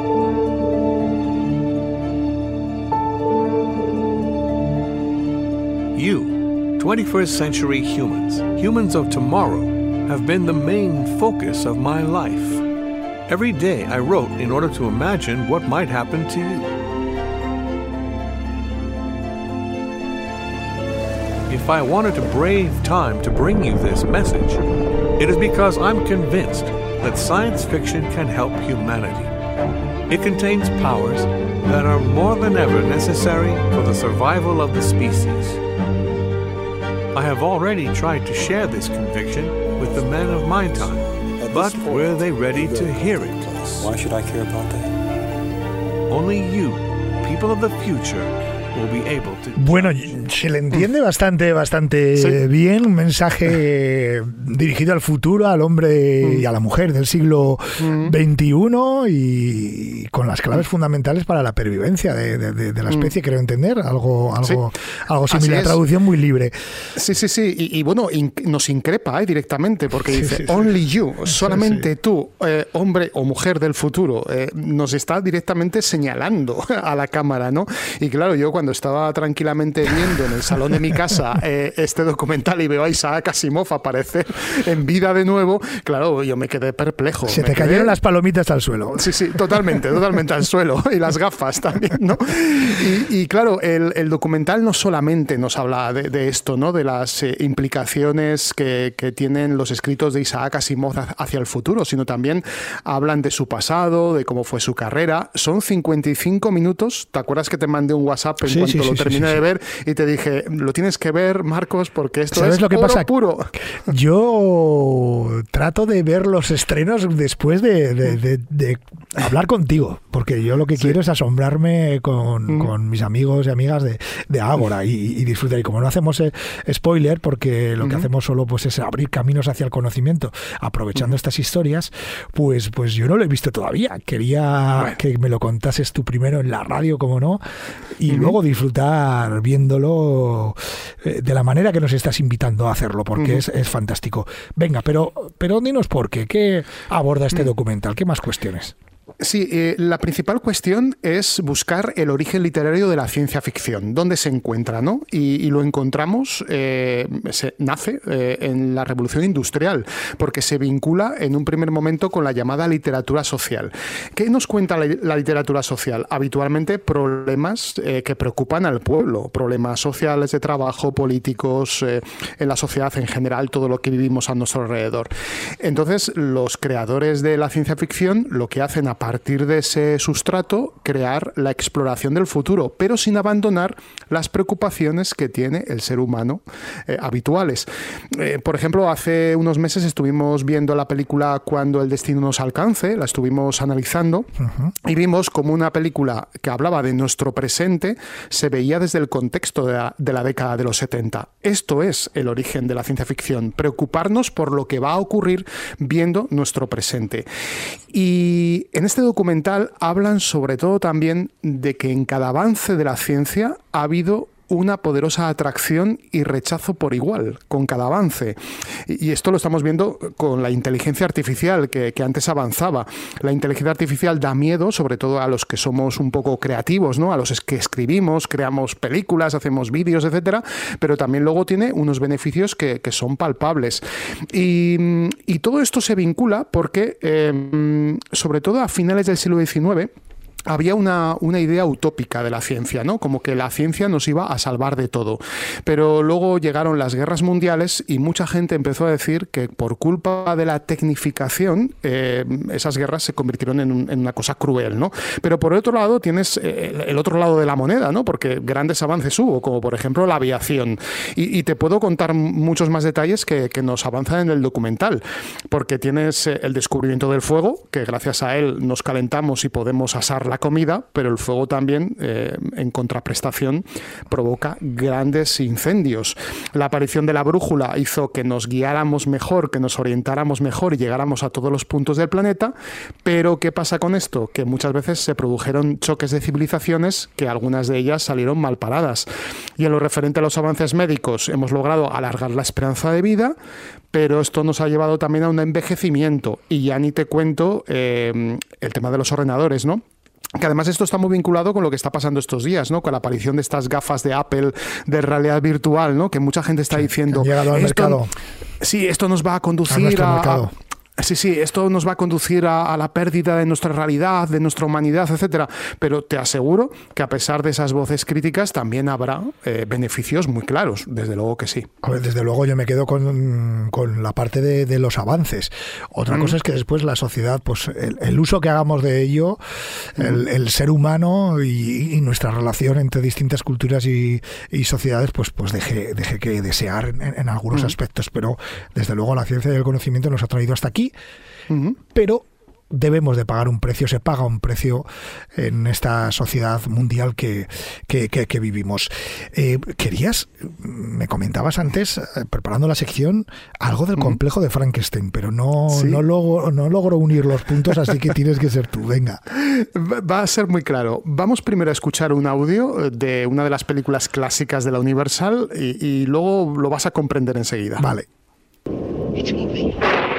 You, twenty-first century humans, humans of tomorrow, have been the main focus of my life. Every day I wrote in order to imagine what might happen to you. If I wanted to brave time to bring you this message, it is because I'm convinced that science fiction can help humanity. It contains powers that are more than ever necessary for the survival of the species. I have already tried to share this conviction with the men of my time, but were they ready to hear it? Why should I care about that? Only you, people of the future, Bueno, se le entiende bastante, bastante sí. bien, un mensaje dirigido al futuro, al hombre mm. y a la mujer del siglo mm. veintiuno y con las claves fundamentales para la pervivencia de, de, de la especie, mm. creo entender, algo, algo, sí. algo similar, traducción muy libre. Sí, sí, sí, y, y bueno, in, nos increpa eh, directamente porque dice, sí, sí, only sí. you, solamente sí, sí. tú, eh, hombre o mujer del futuro, eh, nos está directamente señalando a la cámara, ¿no? Y claro, yo cuando Cuando estaba tranquilamente viendo en el salón de mi casa eh, este documental y veo a Isaac Asimov aparecer en vida de nuevo, claro, yo me quedé perplejo. Se me te quedé... cayeron las palomitas al suelo. Sí, sí, totalmente, totalmente al suelo. Y las gafas también, ¿no? Y, y claro, el, el documental no solamente nos habla de, de esto, ¿no? De las eh, implicaciones que, que tienen los escritos de Isaac Asimov hacia el futuro, sino también hablan de su pasado, de cómo fue su carrera. Son cincuenta y cinco minutos. ¿Te acuerdas que te mandé un WhatsApp en sí, cuanto sí, lo sí, terminé sí, sí, de ver y te dije, lo tienes que ver, Marcos, porque esto es lo que oro pasa? Puro? Yo trato de ver los estrenos después de, de, de, de hablar contigo, porque yo lo que sí. quiero es asombrarme con, mm. con mis amigos y amigas de, de Ágora y, y disfrutar. Y como no hacemos eh, spoiler, porque lo mm. que hacemos solo pues es abrir caminos hacia el conocimiento, aprovechando mm. estas historias, pues, pues yo no lo he visto todavía. Quería bueno. que me lo contases tú primero en la radio, como no, y mm. luego disfrutar viéndolo eh, de la manera que nos estás invitando a hacerlo, porque mm. es, es fantástico. Venga, pero, pero dinos por qué. ¿Qué aborda este mm. documental? ¿Qué más cuestiones? Sí, eh, la principal cuestión es buscar el origen literario de la ciencia ficción, dónde se encuentra, ¿no? Y, y lo encontramos, eh, se, nace eh, en la Revolución Industrial, porque se vincula en un primer momento con la llamada literatura social. ¿Qué nos cuenta la, la literatura social? Habitualmente problemas eh, que preocupan al pueblo, problemas sociales, de trabajo, políticos, eh, en la sociedad en general, todo lo que vivimos a nuestro alrededor. Entonces, los creadores de la ciencia ficción lo que hacen a partir de ese sustrato, crear la exploración del futuro, pero sin abandonar las preocupaciones que tiene el ser humano eh, habituales. Eh, por ejemplo, hace unos meses estuvimos viendo la película Cuando el destino nos alcance, la estuvimos analizando uh-huh. y vimos como una película que hablaba de nuestro presente se veía desde el contexto de la, de la década de los setenta. Esto es el origen de la ciencia ficción, preocuparnos por lo que va a ocurrir viendo nuestro presente. Y en este documental hablan sobre todo también de que en cada avance de la ciencia ha habido una poderosa atracción y rechazo por igual con cada avance. Y esto lo estamos viendo con la inteligencia artificial que, que antes avanzaba. La inteligencia artificial da miedo, sobre todo a los que somos un poco creativos, ¿no? A los que escribimos, creamos películas, hacemos vídeos, etcétera, pero también luego tiene unos beneficios que, que son palpables. Y, y todo esto se vincula porque, eh, sobre todo a finales del siglo diecinueve, había una, una idea utópica de la ciencia, ¿no? Como que la ciencia nos iba a salvar de todo. Pero luego llegaron las guerras mundiales y mucha gente empezó a decir que por culpa de la tecnificación eh, esas guerras se convirtieron en, un, en una cosa cruel, ¿no? Pero por otro lado tienes el, el otro lado de la moneda, ¿no? Porque grandes avances hubo, como por ejemplo la aviación. Y, y te puedo contar muchos más detalles que, que nos avanzan en el documental. Porque tienes el descubrimiento del fuego, que gracias a él nos calentamos y podemos asar la comida, pero el fuego también, eh, en contraprestación, provoca grandes incendios. La aparición de la brújula hizo que nos guiáramos mejor, que nos orientáramos mejor y llegáramos a todos los puntos del planeta, pero ¿qué pasa con esto? Que muchas veces se produjeron choques de civilizaciones que algunas de ellas salieron mal paradas. Y en lo referente a los avances médicos, hemos logrado alargar la esperanza de vida, pero esto nos ha llevado también a un envejecimiento. Y ya ni te cuento eh, el tema de los ordenadores, ¿no? Que además esto está muy vinculado con lo que está pasando estos días, ¿no? Con la aparición de estas gafas de Apple de realidad virtual, ¿no? Que mucha gente está diciendo... Han llegado al esto, mercado. Sí, esto nos va a conducir a... mercado. Sí, sí, esto nos va a conducir a, a la pérdida de nuestra realidad, de nuestra humanidad, etcétera. Pero te aseguro que a pesar de esas voces críticas también habrá eh, beneficios muy claros, desde luego que sí. A ver, desde luego yo me quedo con, con la parte de, de los avances. Otra mm. cosa es que después la sociedad, pues el, el uso que hagamos de ello, mm. el, el ser humano y, y nuestra relación entre distintas culturas y, y sociedades, pues, pues deje, deje que desear en, en algunos mm. aspectos. Pero desde luego la ciencia y el conocimiento nos ha traído hasta aquí. Uh-huh. Pero debemos de pagar un precio, se paga un precio en esta sociedad mundial que, que, que, que vivimos. Eh, querías, me comentabas antes, eh, preparando la sección, algo del complejo de Frankenstein, pero no, ¿sí? no, logro, no logro unir los puntos, así que tienes que ser tú, venga. Va a ser muy claro. Vamos primero a escuchar un audio de una de las películas clásicas de la Universal y, y luego lo vas a comprender enseguida. Vale. It's moving.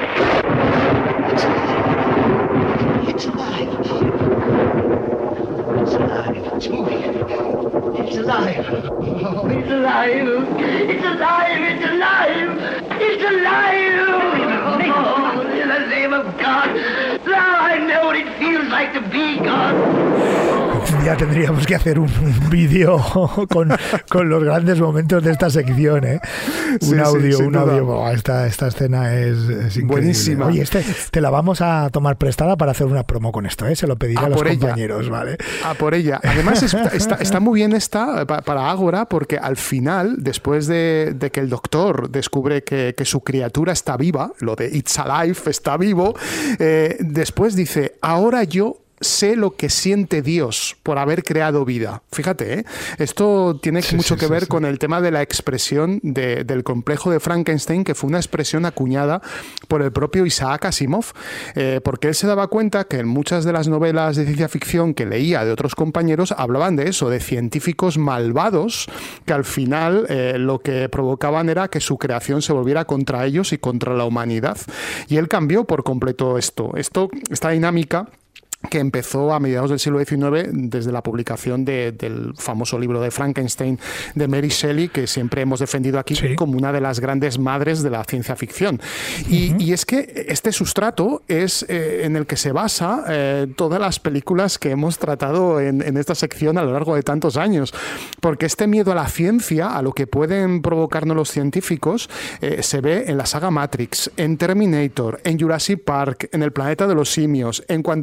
It's alive. It's alive. It's moving. It's alive. Oh, it's alive. It's alive. It's alive. It's alive. Oh, in the name of God. Now I know what it feels like to be God. Ya tendríamos que hacer un, un vídeo con, con los grandes momentos de esta sección, ¿eh? Un sí, audio, sí, un audio. Oh, esta, esta escena es, es increíble. Buenísima. Oye, este, te la vamos a tomar prestada para hacer una promo con esto, ¿eh? Se lo pediré a, a los compañeros, ella. ¿vale? A por ella. Además, está, está, está muy bien esta para Ágora, porque al final, después de, de que el doctor descubre que, que su criatura está viva, lo de It's Alive, está vivo, eh, después dice, ahora yo sé lo que siente Dios por haber creado vida. Fíjate, ¿eh? Esto tiene sí, mucho sí, que ver sí, con sí. el tema de la expresión de, del complejo de Frankenstein, que fue una expresión acuñada por el propio Isaac Asimov, eh, porque él se daba cuenta que en muchas de las novelas de ciencia ficción que leía de otros compañeros hablaban de eso, de científicos malvados que al final eh, lo que provocaban era que su creación se volviera contra ellos y contra la humanidad. Y él cambió por completo esto. Esto, esta dinámica que empezó a mediados del siglo diecinueve desde la publicación de, del famoso libro de Frankenstein de Mary Shelley, que siempre hemos defendido aquí sí. como una de las grandes madres de la ciencia ficción. Y, uh-huh. y es que este sustrato es eh, en el que se basa eh, todas las películas que hemos tratado en, en esta sección a lo largo de tantos años, porque este miedo a la ciencia, a lo que pueden provocarnos los científicos, eh, se ve en la saga Matrix, en Terminator, en Jurassic Park, en El planeta de los simios, en Cuando el destino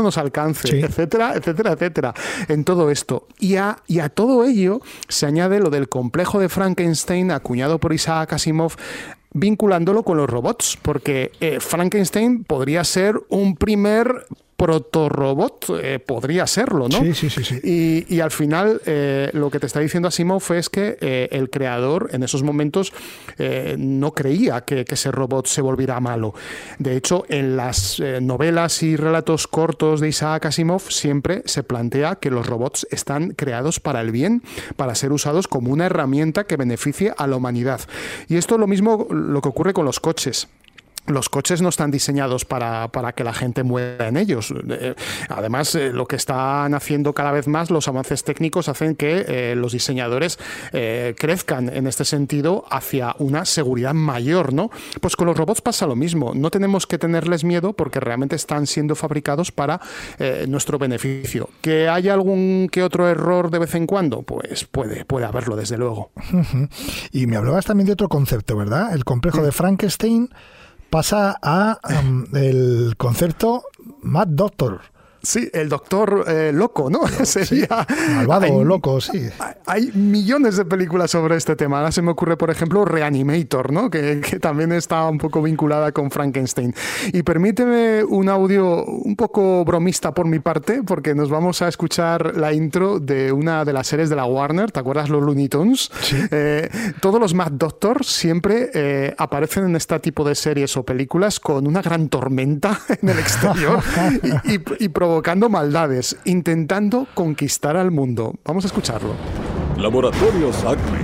nos alcance, Sí. etcétera, etcétera, etcétera, en todo esto. Y a, y a todo ello se añade lo del complejo de Frankenstein acuñado por Isaac Asimov, vinculándolo con los robots, porque eh, Frankenstein podría ser un primer protorobot, eh, podría serlo, ¿no? Sí, sí, sí, sí. Y, y al final eh, lo que te está diciendo Asimov es que eh, el creador en esos momentos eh, no creía que, que ese robot se volviera malo. De hecho, en las eh, novelas y relatos cortos de Isaac Asimov siempre se plantea que los robots están creados para el bien, para ser usados como una herramienta que beneficie a la humanidad. Y esto es lo mismo lo que ocurre con los coches. Los coches no están diseñados para, para que la gente muera en ellos. Eh, además, eh, lo que están haciendo cada vez más los avances técnicos hacen que eh, los diseñadores eh, crezcan en este sentido hacia una seguridad mayor, ¿no? Pues con los robots pasa lo mismo. No tenemos que tenerles miedo porque realmente están siendo fabricados para eh, nuestro beneficio. ¿Que haya algún que otro error de vez en cuando? Pues puede, puede haberlo, desde luego. Y me hablabas también de otro concepto, ¿verdad? El complejo de Frankenstein pasa a um, el concepto Mad Doctor. Sí, el doctor eh, loco, ¿no? Sería sí, malvado o loco, sí. Hay millones de películas sobre este tema. Ahora se me ocurre, por ejemplo, Reanimator, ¿no? Que, que también está un poco vinculada con Frankenstein. Y permíteme un audio un poco bromista por mi parte, porque nos vamos a escuchar la intro de una de las series de la Warner. ¿Te acuerdas, los Looney Tunes? Sí. Eh, todos los Mad Doctors siempre eh, aparecen en este tipo de series o películas con una gran tormenta en el exterior y, y, y provocando maldades, intentando conquistar al mundo. Vamos a escucharlo. Laboratorios Acme.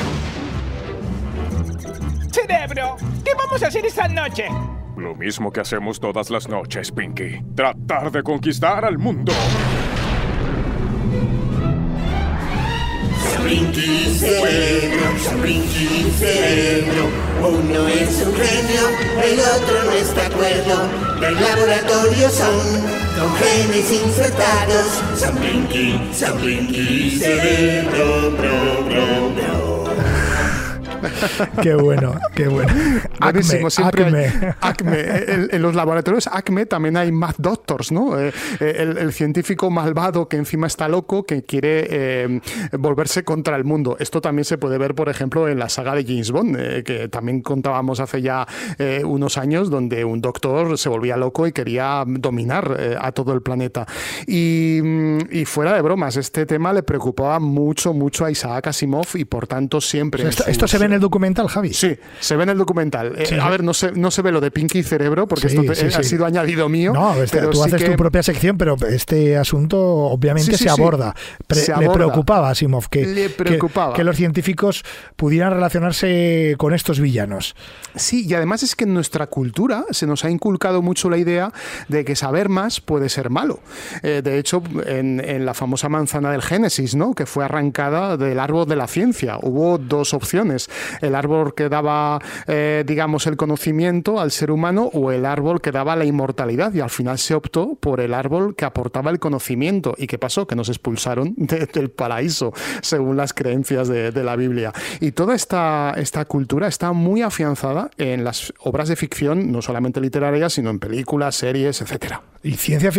Cerebro, ¿qué vamos a hacer esta noche? Lo mismo que hacemos todas las noches, Pinky. Tratar de conquistar al mundo. Pinky cerebro, Pinky cerebro. Uno es un genio, el otro no está de acuerdo. Del laboratorio son con genes insertados. San Pinky, San Pinky cerebro, bro, bro, bro. Qué bueno, qué bueno. Buenísimo, siempre Acme. hay Acme. En, en los laboratorios Acme también hay Mad Doctors, ¿no? Eh, el, el científico malvado que encima está loco, que quiere eh, volverse contra el mundo. Esto también se puede ver, por ejemplo, en la saga de James Bond, eh, que también contábamos hace ya eh, unos años, donde un doctor se volvía loco y quería dominar eh, a todo el planeta. Y, y fuera de bromas, este tema le preocupaba mucho, mucho a Isaac Asimov y por tanto siempre... O sea, esto, sus... esto se ve en el documental, Javi. Sí, se ve en el documental. Sí. Eh, a ver, no se, no se ve lo de Pinky Cerebro, porque Sí, esto te- sí, ha sí. sido añadido mío. No, este, pero tú sí haces que- tu propia sección, pero este asunto obviamente Sí, sí, se sí. aborda. Pre- Se Le aborda. preocupaba a Asimov que, Le que- preocupaba. que los científicos pudieran relacionarse con estos villanos. Sí, y además es que en nuestra cultura se nos ha inculcado mucho la idea de que saber más puede ser malo. Eh, de hecho, en, en la famosa manzana del Génesis, ¿no? Que fue arrancada del árbol de la ciencia. Hubo dos opciones. El árbol que daba, eh, digamos, el conocimiento al ser humano o el árbol que daba la inmortalidad. Y al final se optó por el árbol que aportaba el conocimiento. ¿Y qué pasó? Que nos expulsaron de- del paraíso, según las creencias de, de la Biblia. Y toda esta, esta cultura está muy afianzada en las obras de ficción, no solamente literarias, sino en películas, series, etcétera. Y ciencia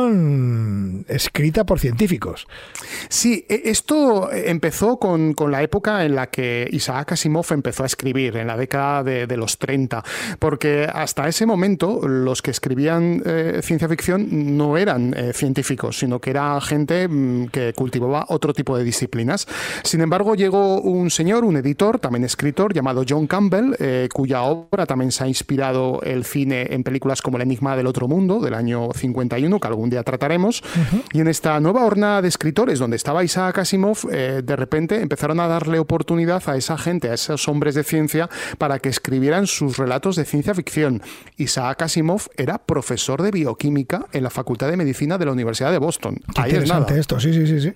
ficción escrita por científicos. Sí, e- esto empezó con, con la época en la que Isaac Asimov empezó a escribir, en la década de, de los treinta, porque hasta ese momento los que escribían eh, ciencia ficción no eran eh, científicos, sino que era gente mm, que cultivaba otro tipo de disciplinas. Sin embargo, llegó un señor, un editor, también escritor, llamado John Campbell, eh, cuya obra también se ha inspirado el cine en películas como El enigma del otro mundo, del año cincuenta y uno, que algún día trataremos. Uh-huh. Y en esta nueva hornada de escritores, donde estaba Isaac Asimov, eh, de repente empezaron a darle oportunidad a esa gente, a esos hombres de ciencia, para que escribieran sus relatos de ciencia ficción. Isaac Asimov era profesor de bioquímica en la Facultad de Medicina de la Universidad de Boston. Qué Ahí es nada. interesante esto, sí, sí, sí, sí.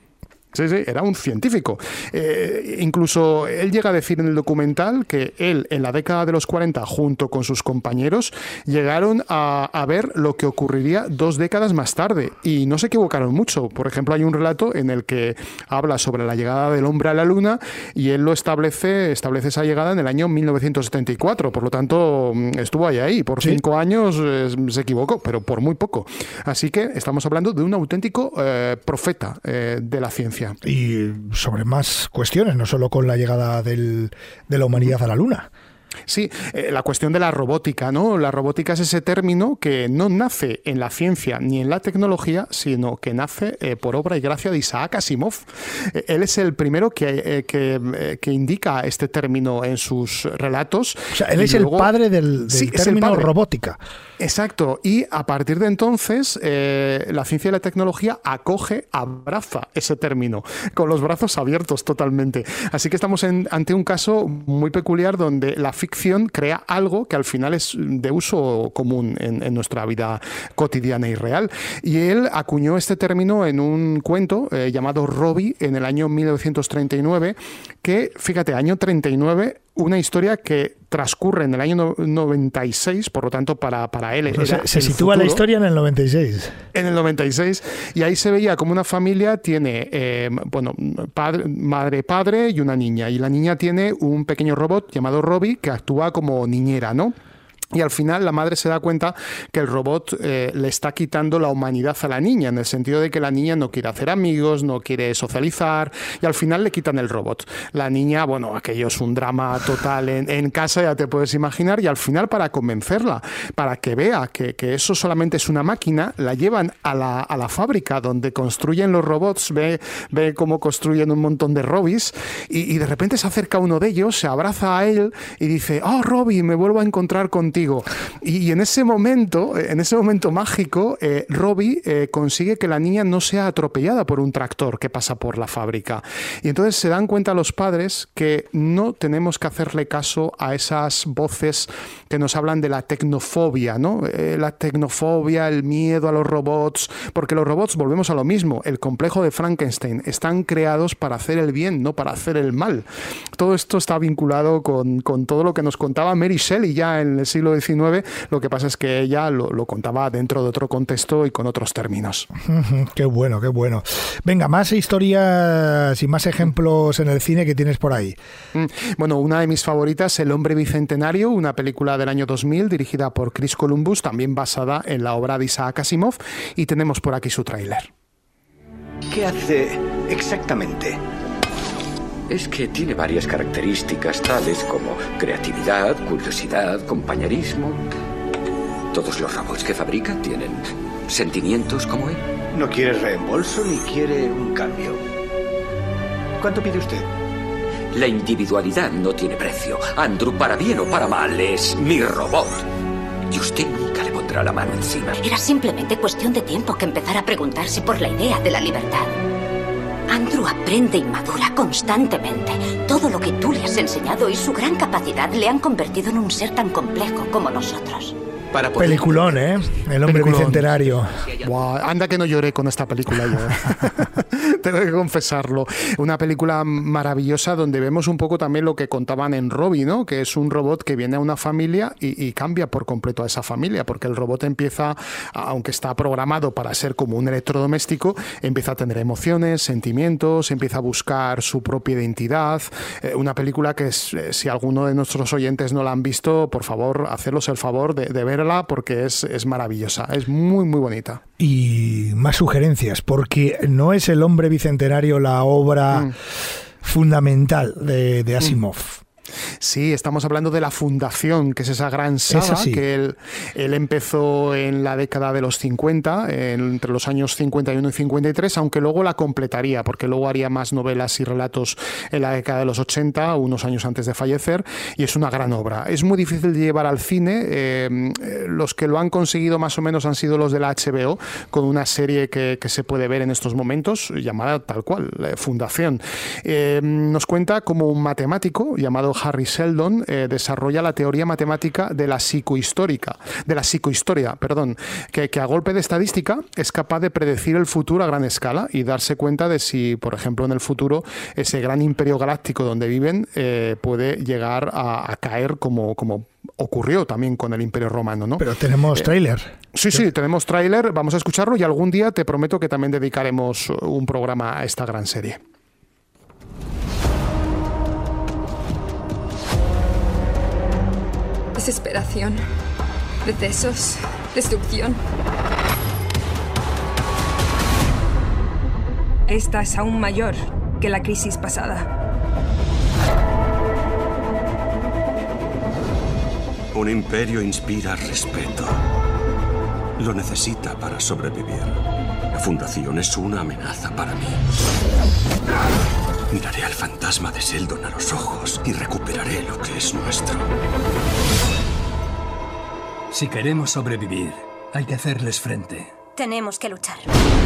Sí, sí, era un científico. Eh, incluso él llega a decir en el documental que él, en la década de los cuarenta, junto con sus compañeros, llegaron a, a ver lo que ocurriría dos décadas más tarde. Y no se equivocaron mucho. Por ejemplo, hay un relato en el que habla sobre la llegada del hombre a la Luna y él lo establece, establece esa llegada en el año mil novecientos setenta y cuatro. Por lo tanto, estuvo ahí, ahí. Por ¿Sí? cinco años eh, se equivocó, pero por muy poco. Así que estamos hablando de un auténtico eh, profeta eh, de la ciencia. Y sobre más cuestiones, no solo con la llegada del, de la humanidad a la Luna. Sí, eh, la cuestión de la robótica, ¿no? La robótica es ese término que no nace en la ciencia ni en la tecnología, sino que nace eh, por obra y gracia de Isaac Asimov. Eh, él es el primero que, eh, que, eh, que indica este término en sus relatos. O sea, él es luego, el padre del, del sí, término robótica. Exacto, y a partir de entonces eh, la ciencia y la tecnología acoge, abraza ese término, con los brazos abiertos totalmente. Así que estamos en, ante un caso muy peculiar donde la ficción crea algo que al final es de uso común en, en nuestra vida cotidiana y real. Y él acuñó este término en un cuento eh, llamado Robbie en el año mil novecientos treinta y nueve, que, fíjate, año treinta y nueve, una historia que transcurre en el año noventa y seis, por lo tanto para, para él o sea, se sitúa futuro, la historia en el noventa y seis. En el noventa y seis, y ahí se veía como una familia tiene eh, bueno, padre, madre, padre y una niña, y la niña tiene un pequeño robot llamado Robbie que actúa como niñera, ¿no? Y al final la madre se da cuenta que el robot eh, le está quitando la humanidad a la niña, en el sentido de que la niña no quiere hacer amigos, no quiere socializar, y al final le quitan el robot. La niña, bueno, aquello es un drama total en, en casa, ya te puedes imaginar, y al final, para convencerla, para que vea que, que eso solamente es una máquina, la llevan a la, a la fábrica donde construyen los robots, ve, ve cómo construyen un montón de Robbies, y, y de repente se acerca uno de ellos, se abraza a él y dice: "Oh, Robbie, me vuelvo a encontrar contigo". Y, y en ese momento, en ese momento mágico, eh, Robbie eh, consigue que la niña no sea atropellada por un tractor que pasa por la fábrica. Y entonces se dan cuenta los padres que no tenemos que hacerle caso a esas voces que nos hablan de la tecnofobia, ¿no? Eh, la tecnofobia, el miedo a los robots, porque los robots, volvemos a lo mismo, el complejo de Frankenstein, están creados para hacer el bien, no para hacer el mal. Todo esto está vinculado con, con todo lo que nos contaba Mary Shelley ya en el siglo diecinueve, lo que pasa es que ella lo, lo contaba dentro de otro contexto y con otros términos. Qué bueno, qué bueno. Venga, más historias y más ejemplos en el cine que tienes por ahí. Bueno, una de mis favoritas, El hombre bicentenario, una película del año dos mil dirigida por Chris Columbus, también basada en la obra de Isaac Asimov, y tenemos por aquí su tráiler. ¿Qué hace exactamente? Es que tiene varias características tales como creatividad, curiosidad, compañerismo. Todos los robots que fabrica tienen sentimientos como él. No quiere reembolso ni quiere un cambio. ¿Cuánto pide usted? La individualidad no tiene precio. Andrew, para bien o para mal, es mi robot. Y usted nunca le pondrá la mano encima. Era simplemente cuestión de tiempo que empezara a preguntarse por la idea de la libertad. Andrew aprende y madura constantemente. Todo lo que tú le has enseñado y su gran capacidad le han convertido en un ser tan complejo como nosotros. Para poder... Peliculón, ¿eh? El hombre Peliculón. bicentenario. Wow, anda que no lloré con esta película yo. Tengo que confesarlo. Una película maravillosa donde vemos un poco también lo que contaban en Robbie, ¿no? Que es un robot que viene a una familia y, y cambia por completo a esa familia, porque el robot empieza, aunque está programado para ser como un electrodoméstico, empieza a tener emociones, sentimientos, empieza a buscar su propia identidad. Eh, una película que es, eh, si alguno de nuestros oyentes no la han visto, por favor, hacerlos el favor de, de ver porque es, es maravillosa, es muy muy bonita. Y más sugerencias, porque no es El hombre bicentenario la obra mm. fundamental de, de Asimov. Mm. Sí, estamos hablando de La Fundación, que es esa gran saga sí. que él, él empezó en la década de los cincuenta, entre los años cincuenta y uno y cincuenta y tres, aunque luego la completaría, porque luego haría más novelas y relatos en la década de los ochenta, unos años antes de fallecer, y es una gran obra. Es muy difícil de llevar al cine, eh, los que lo han conseguido más o menos han sido los de la H B O, con una serie que, que se puede ver en estos momentos, llamada tal cual, Fundación. Eh, nos cuenta como un matemático llamado Harry Seldon eh, desarrolla la teoría matemática de la psicohistórica, de la psicohistoria, perdón, que, que a golpe de estadística es capaz de predecir el futuro a gran escala y darse cuenta de si, por ejemplo, en el futuro ese gran imperio galáctico donde viven eh, puede llegar a, a caer como, como ocurrió también con el Imperio Romano, ¿no? Pero tenemos tráiler. Eh, sí, sí, tenemos tráiler, vamos a escucharlo y algún día te prometo que también dedicaremos un programa a esta gran serie. Desesperación, decesos, destrucción. Esta es aún mayor que la crisis pasada. Un imperio inspira respeto. Lo necesita para sobrevivir. La Fundación es una amenaza para mí. Miraré al fantasma de Seldon a los ojos y recuperaré lo que es nuestro. Si queremos sobrevivir, hay que hacerles frente. Tenemos que luchar.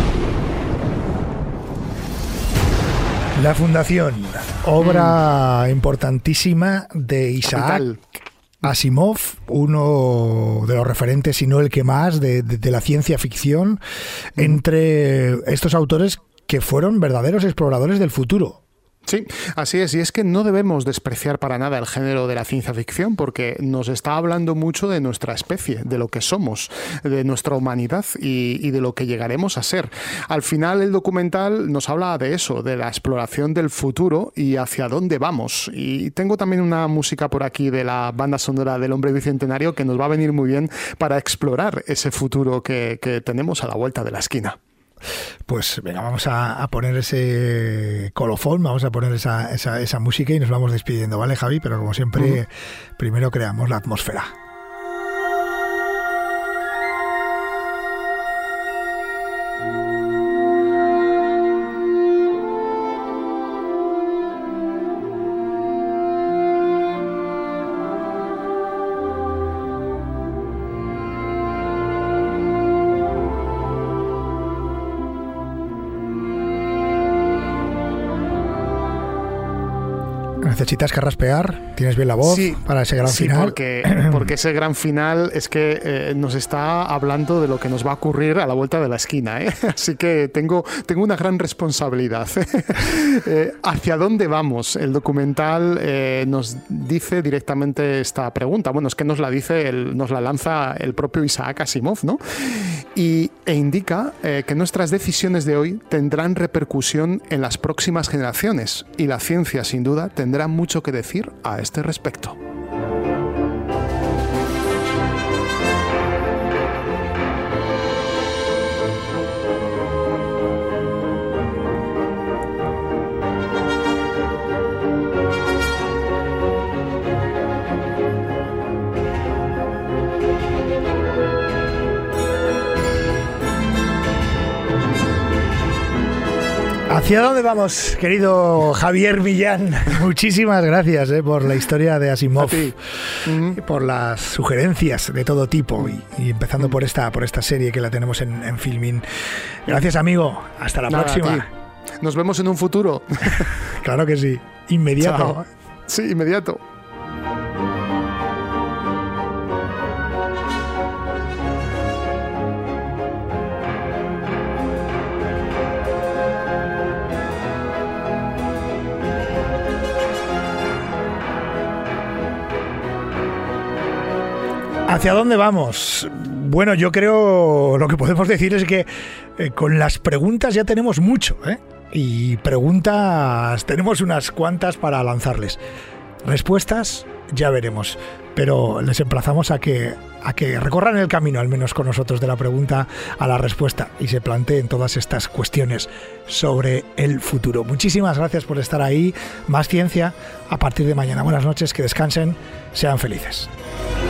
La Fundación, obra mm. importantísima de Isaac Capital. Asimov, uno de los referentes, si no el que más, de, de, de la ciencia ficción, mm. entre estos autores que fueron verdaderos exploradores del futuro. Sí, así es, y es que no debemos despreciar para nada el género de la ciencia ficción porque nos está hablando mucho de nuestra especie, de lo que somos, de nuestra humanidad y, y de lo que llegaremos a ser. Al final el documental nos habla de eso, de la exploración del futuro y hacia dónde vamos. Y tengo también una música por aquí de la banda sonora del Hombre Bicentenario que nos va a venir muy bien para explorar ese futuro que, que tenemos a la vuelta de la esquina. Pues venga, vamos a, a poner ese colofón, vamos a poner esa, esa, esa música y nos vamos despidiendo, ¿vale, Javi? Pero como siempre, uh-huh. primero creamos la atmósfera. ¿Necesitas carraspear? ¿Tienes bien la voz sí, para ese gran sí, final? Porque, porque ese gran final es que eh, nos está hablando de lo que nos va a ocurrir a la vuelta de la esquina, ¿eh? Así que tengo, tengo una gran responsabilidad. eh, ¿Hacia dónde vamos? El documental eh, nos dice directamente esta pregunta. Bueno, es que nos la dice, el, nos la lanza el propio Isaac Asimov, ¿no? Y, e indica eh, que nuestras decisiones de hoy tendrán repercusión en las próximas generaciones y la ciencia, sin duda, tendrá mucho que decir a este respecto. ¿Hacia dónde vamos, querido Javier Millán? Muchísimas gracias eh, por la historia de Asimov, uh-huh. y por las sugerencias de todo tipo y, y empezando uh-huh. por esta por esta serie que la tenemos en, en Filmin. Gracias, amigo. Hasta la Nada, próxima. Nos vemos en un futuro. Claro que sí. Inmediato. Chao. Sí, inmediato. ¿Hacia dónde vamos? Bueno, yo creo lo que podemos decir es que eh, con las preguntas ya tenemos mucho, ¿eh? Y preguntas tenemos unas cuantas para lanzarles. Respuestas ya veremos, pero les emplazamos a que, a que recorran el camino, al menos con nosotros, de la pregunta a la respuesta y se planteen todas estas cuestiones sobre el futuro. Muchísimas gracias por estar ahí. Más ciencia a partir de mañana. Buenas noches, que descansen, sean felices.